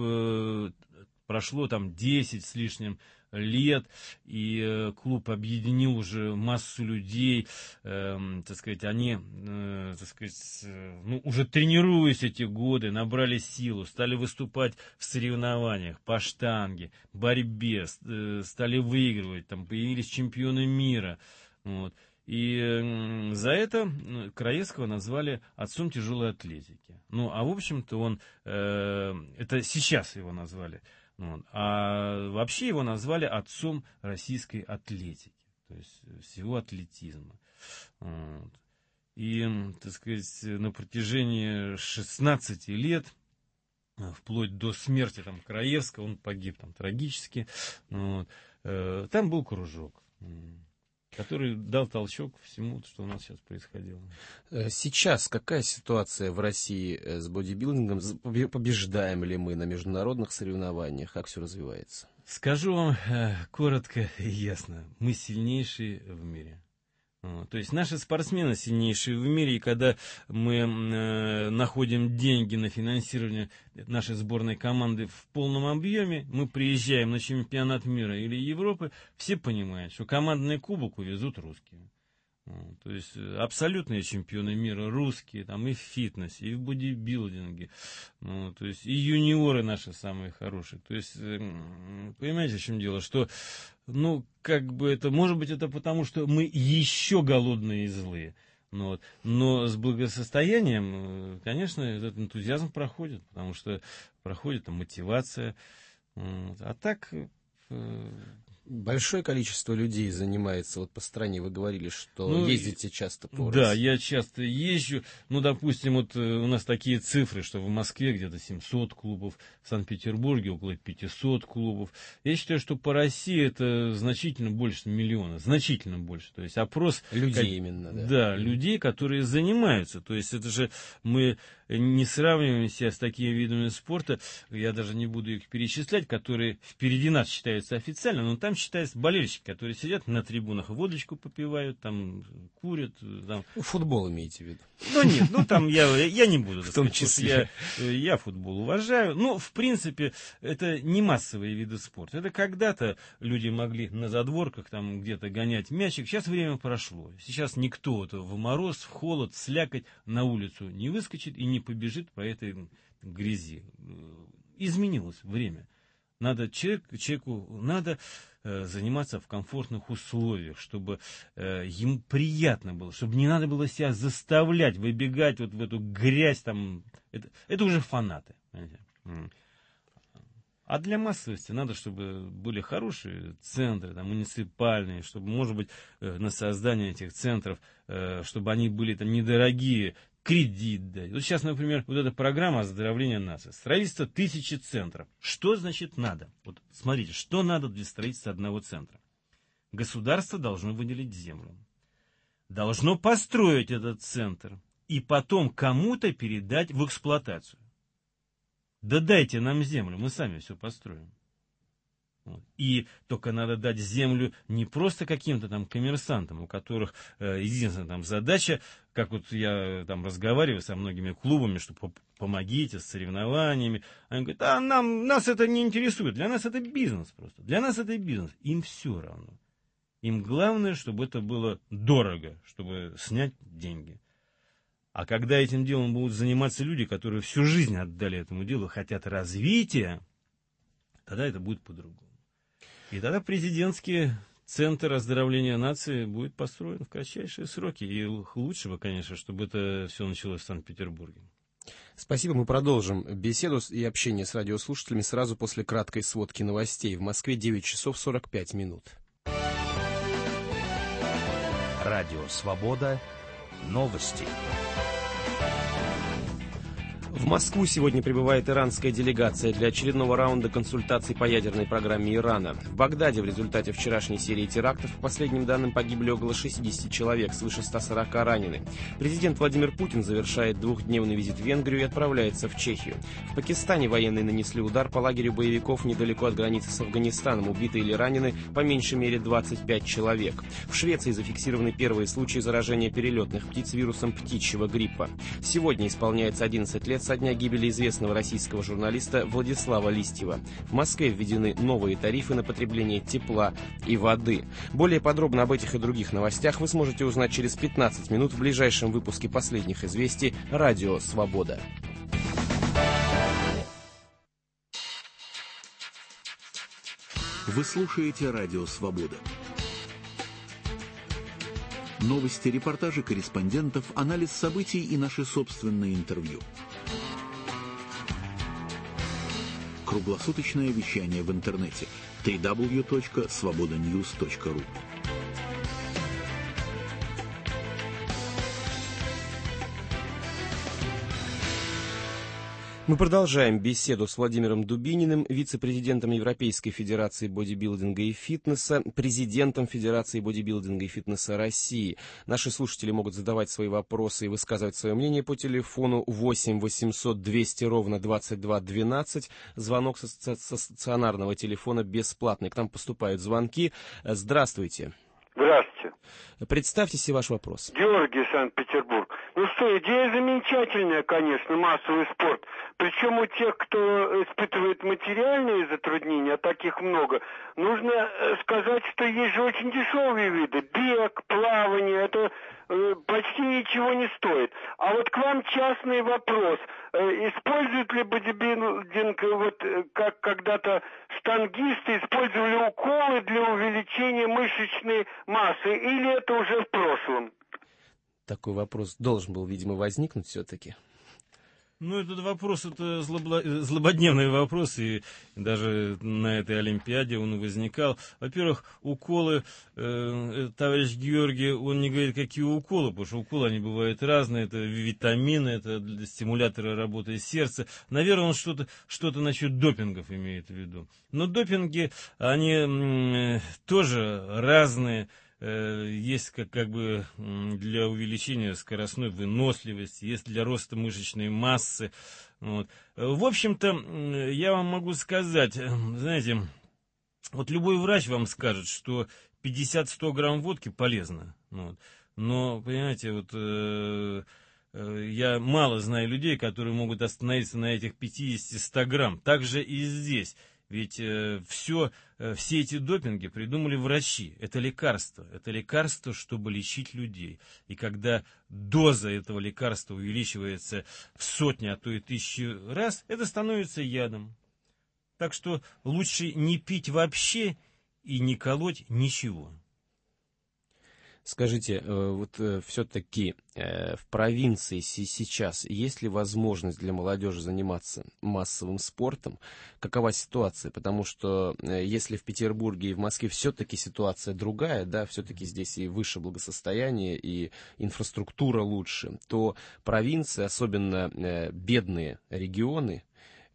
прошло там десять с лишним лет, и э, клуб объединил уже массу людей, э, так сказать, они, э, так сказать, э, ну, уже тренируясь эти годы, набрали силу, стали выступать в соревнованиях по штанге, борьбе, э, стали выигрывать, там появились чемпионы мира, вот. И э, за это Краевского назвали отцом тяжелой атлетики. Ну, а в общем-то он, э, это сейчас его назвали. Вот. А вообще его назвали отцом российской атлетики, то есть всего атлетизма. Вот. И, так сказать, на протяжении шестнадцати лет, вплоть до смерти там, Краевского, он погиб там трагически, вот, э, там был кружок, который дал толчок всему, что у нас сейчас происходило. Сейчас какая ситуация в России с бодибилдингом? Побеждаем ли мы на международных соревнованиях? Как все развивается? Скажу вам э, коротко и ясно. Мы сильнейшие в мире. То есть наши спортсмены сильнейшие в мире, и когда мы э, находим деньги на финансирование нашей сборной команды в полном объеме, мы приезжаем на чемпионат мира или Европы, все понимают, что командный кубок увезут русские. Вот, то есть абсолютные чемпионы мира русские, там и в фитнесе, и в бодибилдинге, ну, то есть и юниоры наши самые хорошие. То есть, понимаете, в чем дело, что, ну, как бы это, может быть, это потому, что мы еще голодные и злые. Ну, вот, но с благосостоянием, конечно, этот энтузиазм проходит, потому что проходит там мотивация. Вот, а так... Большое количество людей занимается вот по стране. Вы говорили, что ну, ездите часто по Да, России. Я часто езжу. Ну, допустим, вот у нас такие цифры, что в Москве где-то семьсот клубов, в Санкт-Петербурге около пятисот клубов. Я считаю, что по России это значительно больше миллиона. Значительно больше. То есть опрос... Людей как... именно, да. Да, людей, которые занимаются. То есть это же мы не сравниваем себя с такими видами спорта, я даже не буду их перечислять, которые впереди нас считаются официально, но там считаются болельщики, которые сидят на трибунах, водочку попивают, там курят. Там... Футбол имеете в виду? Ну нет, ну там я, я не буду. В том числе. Я, я футбол уважаю. Ну, в принципе, это не массовые виды спорта. Это когда-то люди могли на задворках там где-то гонять мячик. Сейчас время прошло. Сейчас никто вот в мороз, в холод, в слякоть на улицу не выскочит и не побежит по этой грязи. Изменилось время. Надо человек, человеку надо э, заниматься в комфортных условиях, чтобы э, ему приятно было, чтобы не надо было себя заставлять выбегать вот в эту грязь. Там, это, это уже фанаты. Понимаете? А для массовости надо, чтобы были хорошие центры, там, муниципальные, чтобы, может быть, э, на создание этих центров, э, чтобы они были там недорогие, кредит дать. Вот сейчас, например, вот эта программа оздоровления нации. Строительство тысячи центров. Что значит надо? Вот смотрите, что надо для строительства одного центра? государство должно выделить землю, должно построить этот центр и потом кому-то передать в эксплуатацию. Да дайте нам землю, мы сами все построим. Вот. И только надо дать землю не просто каким-то там коммерсантам, у которых э, единственная там задача, как вот я там разговариваю со многими клубами, что помогите с соревнованиями. Они говорят, а нам, нас это не интересует, для нас это бизнес просто. Для нас это бизнес. Им все равно. Им главное, чтобы это было дорого, чтобы снять деньги. А когда этим делом будут заниматься люди, которые всю жизнь отдали этому делу, хотят развития, тогда это будет по-другому. И тогда президентский центр оздоровления нации будет построен в кратчайшие сроки. И лучше бы, конечно, чтобы это все началось в Санкт-Петербурге. Спасибо. Мы продолжим беседу и общение с радиослушателями сразу после краткой сводки новостей. В Москве девять часов сорок пять минут. Радио «Свобода». Новости. В Москву сегодня прибывает иранская делегация для очередного раунда консультаций по ядерной программе Ирана. В Багдаде в результате вчерашней серии терактов, по последним данным, погибли около шестидесяти человек, свыше ста сорока ранены. Президент Владимир Путин завершает двухдневный визит в Венгрию и отправляется в Чехию. В Пакистане военные нанесли удар по лагерю боевиков недалеко от границы с Афганистаном. Убиты или ранены по меньшей мере двадцать пять человек. В Швеции зафиксированы первые случаи заражения перелетных птиц вирусом птичьего гриппа. Сегодня исполняется одиннадцать лет со дня гибели известного российского журналиста Владислава Листьева. В Москве введены новые тарифы на потребление тепла и воды. Более подробно об этих и других новостях вы сможете узнать через пятнадцать минут в ближайшем выпуске последних известий «Радио Свобода». Вы слушаете «Радио Свобода». Новости, репортажи корреспондентов, анализ событий и наши собственные интервью. Круглосуточное вещание в интернете дабл ю дабл ю дабл ю точка свобода ньюс точка ру. Мы продолжаем беседу с Владимиром Дубининым, вице-президентом Европейской Федерации бодибилдинга и фитнеса, президентом Федерации бодибилдинга и фитнеса России. Наши слушатели могут задавать свои вопросы и высказывать свое мнение по телефону восемь восемьсот двести ровно двадцать два двенадцать. Звонок со, со стационарного телефона бесплатный. К нам поступают звонки. Здравствуйте. Здравствуйте. Представьте себе ваш вопрос. Георгий, Санкт-Петербург. Ну что, идея замечательная, конечно, массовый спорт. Причем у тех, кто испытывает материальные затруднения, а таких много, нужно сказать, что есть же очень дешевые виды. Бег, плавание, это э, почти ничего не стоит. А вот к вам частный вопрос. Э, используют ли бодибилдинг, вот как когда-то штангисты использовали уколы для увеличения мышечной массы, или это уже в прошлом? Такой вопрос должен был, видимо, возникнуть все-таки. Ну, этот вопрос, это злобло... злободневный вопрос, и даже на этой Олимпиаде он возникал. Во-первых, уколы, э, товарищ Георгий, он не говорит, какие уколы, потому что уколы, они бывают разные, это витамины, это для стимулятора работы сердца. Наверное, он что-то что насчет допингов имеет в виду. Но допинги, они м, тоже разные. Есть как, как бы для увеличения скоростной выносливости, есть для роста мышечной массы. Вот. В общем-то, я вам могу сказать, знаете, вот любой врач вам скажет, что пятьдесят-сто грамм водки полезно. Вот. Но, понимаете, вот э, э, я мало знаю людей, которые могут остановиться на этих пятидесяти-ста грамм. Так же и здесь. Ведь э, все, э, все эти допинги придумали врачи. Это лекарство. Это лекарство, чтобы лечить людей. И когда доза этого лекарства увеличивается в сотни, а то и тысячи раз, это становится ядом. Так что лучше не пить вообще и не колоть ничего. Скажите, вот все-таки в провинции сейчас есть ли возможность для молодежи заниматься массовым спортом? Какова ситуация? Потому что если в Петербурге и в Москве все-таки ситуация другая, да, все-таки здесь и выше благосостояние, и инфраструктура лучше, то провинции, особенно бедные регионы,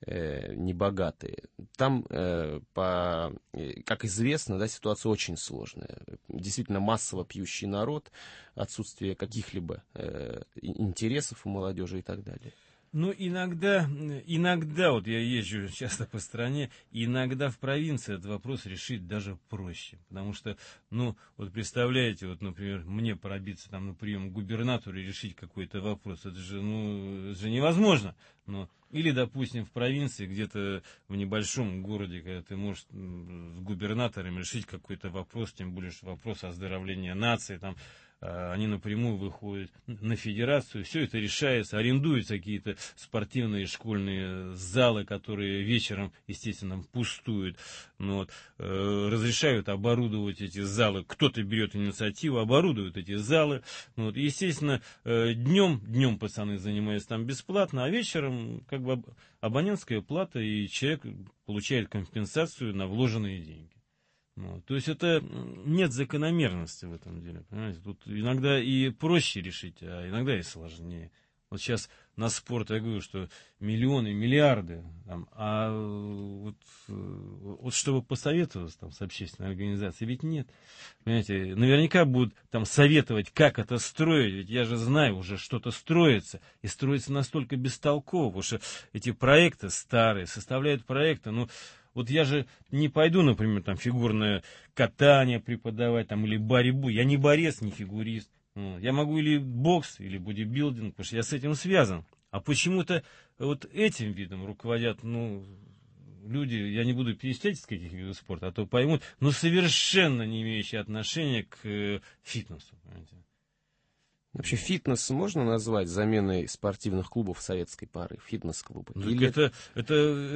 э, небогатые. Там, э, по, как известно, да, ситуация очень сложная. Действительно массово пьющий народ, отсутствие каких-либо э, интересов у молодежи и так далее. Ну, иногда, иногда, вот я езжу часто по стране, иногда в провинции этот вопрос решить даже проще. Потому что, ну, вот представляете, вот, например, мне пробиться там на прием к губернатору и решить какой-то вопрос. Это же, ну, это же невозможно. Но, или, допустим, в провинции, где-то в небольшом городе, когда ты можешь с губернатором решить какой-то вопрос, тем более, что вопрос оздоровления нации, там, они напрямую выходят на федерацию, все это решается, арендуются какие-то спортивные школьные залы, которые вечером, естественно, пустуют. Ну, вот, э, разрешают оборудовать эти залы, кто-то берет инициативу, оборудуют эти залы. Ну, вот, естественно, э, днем, днем пацаны занимаются там бесплатно, а вечером как бы абонентская плата, и человек получает компенсацию на вложенные деньги. Ну, то есть это нет закономерности в этом деле, понимаете? Тут иногда и проще решить, а иногда и сложнее. Вот сейчас на спорт я говорю, что миллионы, миллиарды, там, а вот, вот чтобы посоветоваться там, с общественной организацией, ведь нет. Понимаете, наверняка будут там советовать, как это строить, ведь я же знаю, уже что-то строится, и строится настолько бестолково, потому что эти проекты старые, составляют проекты, ну, вот я же не пойду, например, там фигурное катание преподавать, там, или борьбу. Я не борец, не фигурист. Я могу или бокс, или бодибилдинг, потому что я с этим связан. А почему-то вот этим видом руководят, ну, люди, я не буду перечислять из каких видов спорта, а то поймут, но совершенно не имеющие отношения к э, фитнесу, понимаете. Вообще фитнес можно назвать заменой спортивных клубов советской поры, фитнес-клубы? Ну, Или... это, это,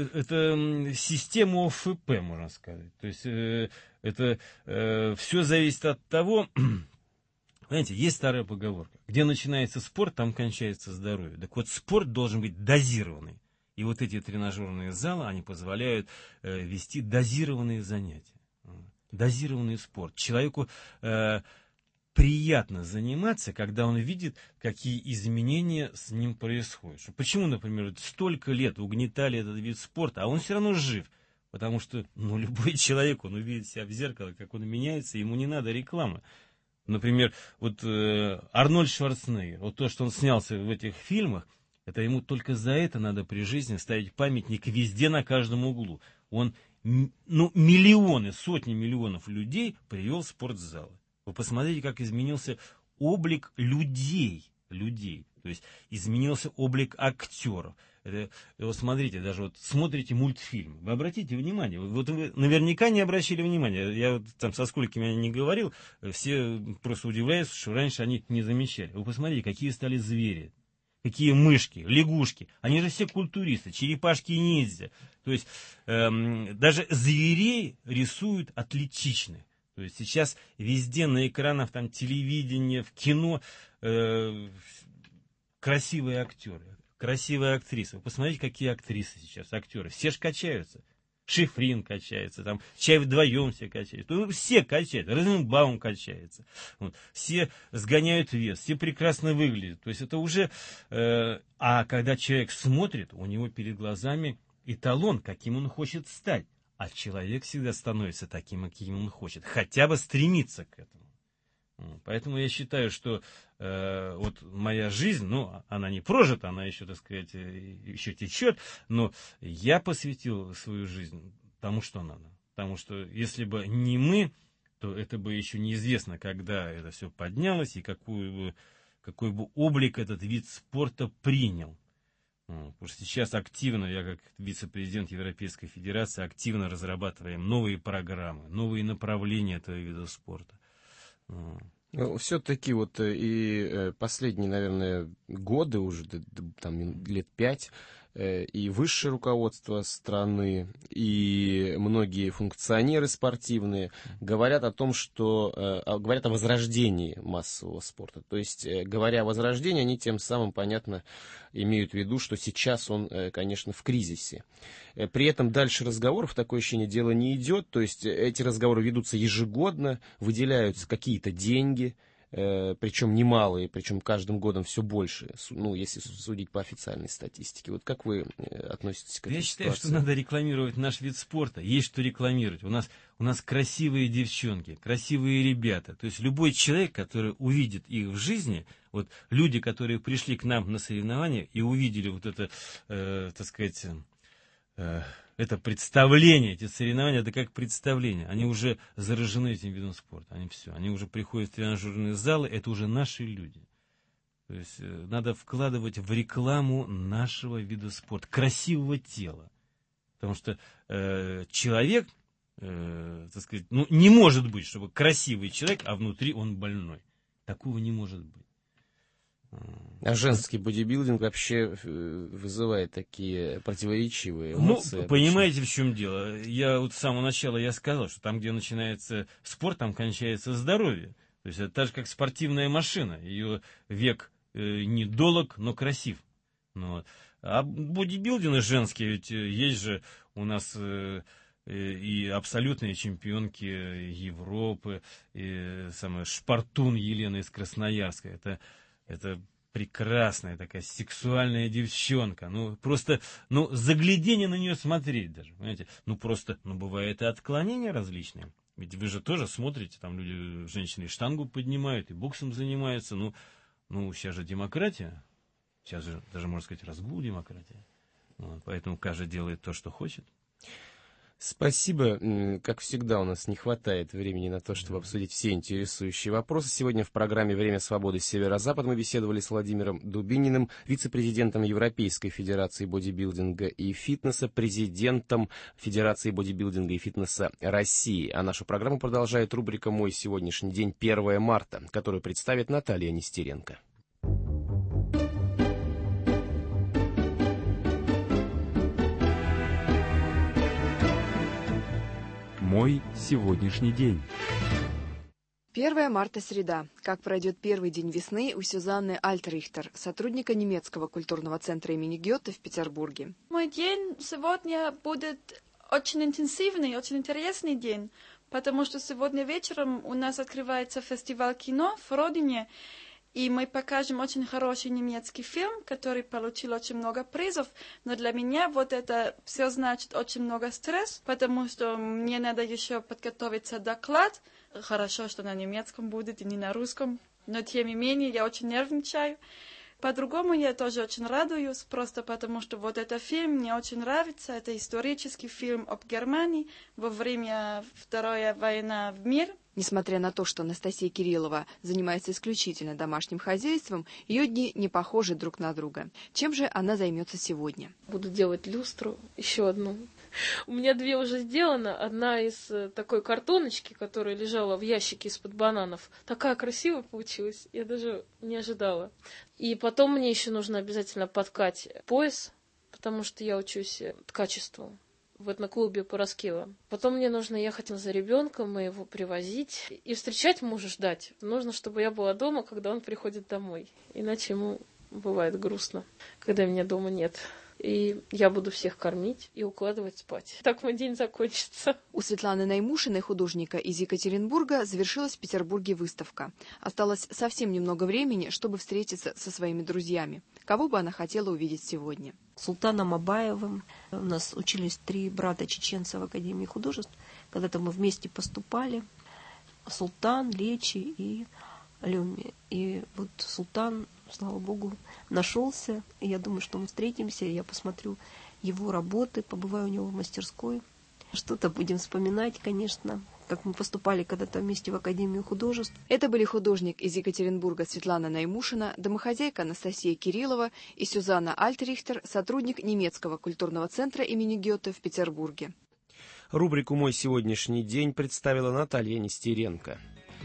это система О Ф П, можно сказать. То есть э, это э, все зависит от того, знаете, есть старая поговорка, где начинается спорт, там кончается здоровье. Так вот, спорт должен быть дозированный. И вот эти тренажерные залы, они позволяют э, вести дозированные занятия. Дозированный спорт. Человеку... Э, приятно заниматься, когда он видит, какие изменения с ним происходят. Почему, например, столько лет угнетали этот вид спорта, а он все равно жив? Потому что, ну, любой человек, он увидит себя в зеркало, как он меняется, ему не надо рекламы. Например, вот э, Арнольд Шварценеггер, вот то, что он снялся в этих фильмах, это ему только за это надо при жизни ставить памятник везде, на каждом углу. Он, ну, миллионы, сотни миллионов людей привел в спортзалы. Вы посмотрите, как изменился облик людей, людей, то есть изменился облик актеров. Это, вот смотрите, даже вот смотрите мультфильм, вы обратите внимание, вот вы наверняка не обращали внимания, я вот там со сколькими не говорил, все просто удивляются, что раньше они не замечали. Вы посмотрите, какие стали звери, какие мышки, лягушки, они же все культуристы, черепашки-ниндзя, то есть эм, даже зверей рисуют атлетичных. То есть сейчас везде на экранах там, телевидения, в кино э, красивые актеры, красивые актрисы. Вы посмотрите, какие актрисы сейчас, актеры. Все же качаются. Шифрин качается, там, Чай вдвоем все качаются. Ну, все качаются, Розенбаум качается. Вот. Все сгоняют вес, все прекрасно выглядят. То есть это уже... Э, а когда человек смотрит, у него перед глазами эталон, каким он хочет стать. А человек всегда становится таким, каким он хочет. Хотя бы стремится к этому. Поэтому я считаю, что э, вот моя жизнь, ну, она не прожита, она еще, так сказать, еще течет, но я посвятил свою жизнь тому, что надо. Потому что если бы не мы, то это бы еще неизвестно, когда это все поднялось и какой бы, какой бы облик этот вид спорта принял. Потому что сейчас активно, я как вице-президент Европейской Федерации, активно разрабатываем новые программы, новые направления этого вида спорта. Ну, все-таки вот и последние, наверное, годы, уже там, лет пять, и высшее руководство страны, и многие функционеры спортивные говорят о том, что говорят о возрождении массового спорта. То есть, говоря о возрождении, они тем самым, понятно, имеют в виду, что сейчас он, конечно, в кризисе. При этом дальше разговоров, такое ощущение, дело не идет. То есть, эти разговоры ведутся ежегодно, выделяются какие-то деньги, э, причем немалые, причем каждым годом все больше, ну, если судить по официальной статистике. Вот как вы относитесь к этой Я ситуации? считаю, что надо рекламировать наш вид спорта. Есть что рекламировать. У нас, у нас красивые девчонки, красивые ребята. То есть любой человек, который увидит их в жизни, вот люди, которые пришли к нам на соревнования и увидели вот это, э, так сказать, э, это представление, эти соревнования, это как представление. Они уже заражены этим видом спорта. Они все, они уже приходят в тренажерные залы, это уже наши люди. То есть э, надо вкладывать в рекламу нашего вида спорта, красивого тела. Потому что э, человек, э, так сказать, ну, не может быть, чтобы красивый человек, а внутри он больной. Такого не может быть. А женский бодибилдинг вообще вызывает такие противоречивые эмоции. Ну, понимаете, в чем дело? Я вот с самого начала я сказал, что там, где начинается спорт, там кончается здоровье. То есть это так же, как спортивная машина. Ее век э, недолог, но красив. Ну, а бодибилдинг женские, ведь есть же у нас э, и абсолютные чемпионки Европы, и самая Шпартун Елена из Красноярска. Это Это прекрасная такая сексуальная девчонка. Ну, просто, ну, заглядение на нее смотреть даже, понимаете? Ну, просто, ну, бывает и отклонения различные. Ведь вы же тоже смотрите, там люди, женщины штангу поднимают, и боксом занимаются. Ну, ну сейчас же демократия. Сейчас же, даже, можно сказать, разгул демократии. Вот, поэтому каждый делает то, что хочет. Спасибо. Как всегда, у нас не хватает времени на то, чтобы обсудить все интересующие вопросы. Сегодня в программе «Время свободы. Северо-Запад» мы беседовали с Владимиром Дубининым, вице-президентом Европейской Федерации бодибилдинга и фитнеса, президентом Федерации бодибилдинга и фитнеса России. А нашу программу продолжает рубрика «Мой сегодняшний день», первое марта, которую представит Наталья Нестеренко. Мой сегодняшний день. первое марта, среда. Как пройдет первый день весны у Сюзанны Альтрихтер, сотрудника немецкого культурного центра имени Гёте в Петербурге. Мой день сегодня будет очень интенсивный, очень интересный день, потому что сегодня вечером у нас открывается фестиваль кино в Родине, и мы покажем очень хороший немецкий фильм, который получил очень много призов. Но для меня вот это все значит очень много стресса, потому что мне надо еще подготовиться доклад. Хорошо, что на немецком будет и не на русском, но тем не менее я очень нервничаю. По-другому я тоже очень радуюсь, просто потому что вот этот фильм мне очень нравится. Это исторический фильм об Германии во время Второй войны в мире. Несмотря на то, что Анастасия Кириллова занимается исключительно домашним хозяйством, ее дни не похожи друг на друга. Чем же она займется сегодня? Буду делать люстру, еще одну. У меня две уже сделаны. Одна из такой картоночки, которая лежала в ящике из-под бананов. Такая красивая получилась, я даже не ожидала. И потом мне еще нужно обязательно подкать пояс, потому что я учусь ткачеству в этноклубе Пороскева. Потом мне нужно ехать за ребенком и его привозить. И встречать мужа ждать. Нужно, чтобы я была дома, когда он приходит домой. Иначе ему бывает грустно, когда меня дома нет. И я буду всех кормить и укладывать спать. Так мой день закончится. У Светланы Наймушиной, художника из Екатеринбурга, завершилась в Петербурге выставка. Осталось совсем немного времени, чтобы встретиться со своими друзьями. Кого бы она хотела увидеть сегодня? Султаном Абаевым. У нас учились три брата чеченца в Академии художеств. Когда-то мы вместе поступали. Султан, Лечи и Алюми. И вот Султан, слава богу, нашелся. И я думаю, что мы встретимся. Я посмотрю его работы, побываю у него в мастерской. Что-то будем вспоминать, конечно, как мы поступали когда-то вместе в Академию художеств. Это были художник из Екатеринбурга Светлана Наймушина, домохозяйка Анастасия Кириллова и Сюзанна Альтрихтер, сотрудник немецкого культурного центра имени Гёте в Петербурге. Рубрику «Мой сегодняшний день» представила Наталья Нестеренко.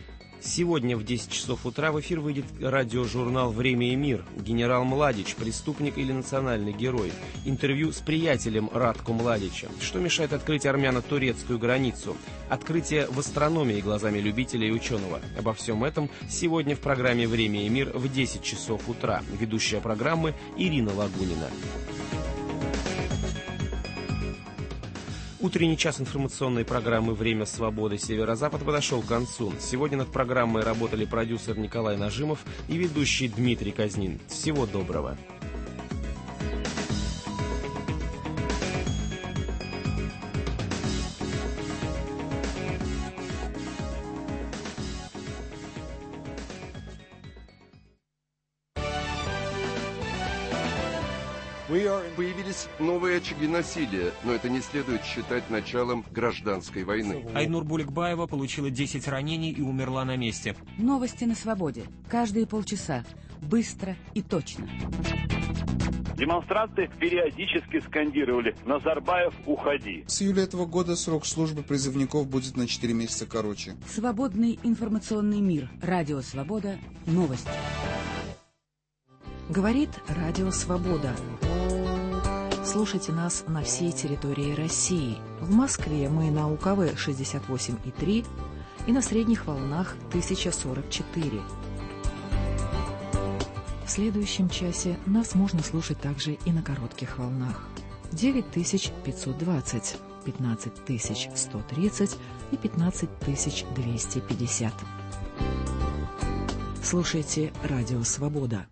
Сегодня в десять часов утра в эфир выйдет радиожурнал «Время и мир». Генерал Младич, преступник или национальный герой. Интервью с приятелем Радко Младича. Что мешает открыть армяно-турецкую границу? Открытие в астрономии глазами любителя и ученого. Обо всем этом сегодня в программе «Время и мир» в десять часов утра. Ведущая программы Ирина Лагунина. Утренний час информационной программы «Время свободы. Северо-Запад» подошел к концу. Сегодня над программой работали продюсер Николай Нажимов и ведущий Дмитрий Казнин. Всего доброго. Появились новые очаги насилия, но это не следует считать началом гражданской войны. Айнур Буликбаева получила десять ранений и умерла на месте. Новости на свободе. Каждые полчаса. Быстро и точно. Демонстранты периодически скандировали: «Назарбаев, уходи». С июля этого года срок службы призывников будет на четыре месяца короче. Свободный информационный мир. Радио «Свобода». Новости. Говорит Радио «Свобода». Слушайте нас на всей территории России. В Москве мы на УКВ шестьдесят восемь и три и на средних волнах тысяча сорок четыре. В следующем часе нас можно слушать также и на коротких волнах. девять тысяч пятьсот двадцать, пятнадцать тысяч сто тридцать и пятнадцать тысяч двести пятьдесят. Слушайте Радио «Свобода».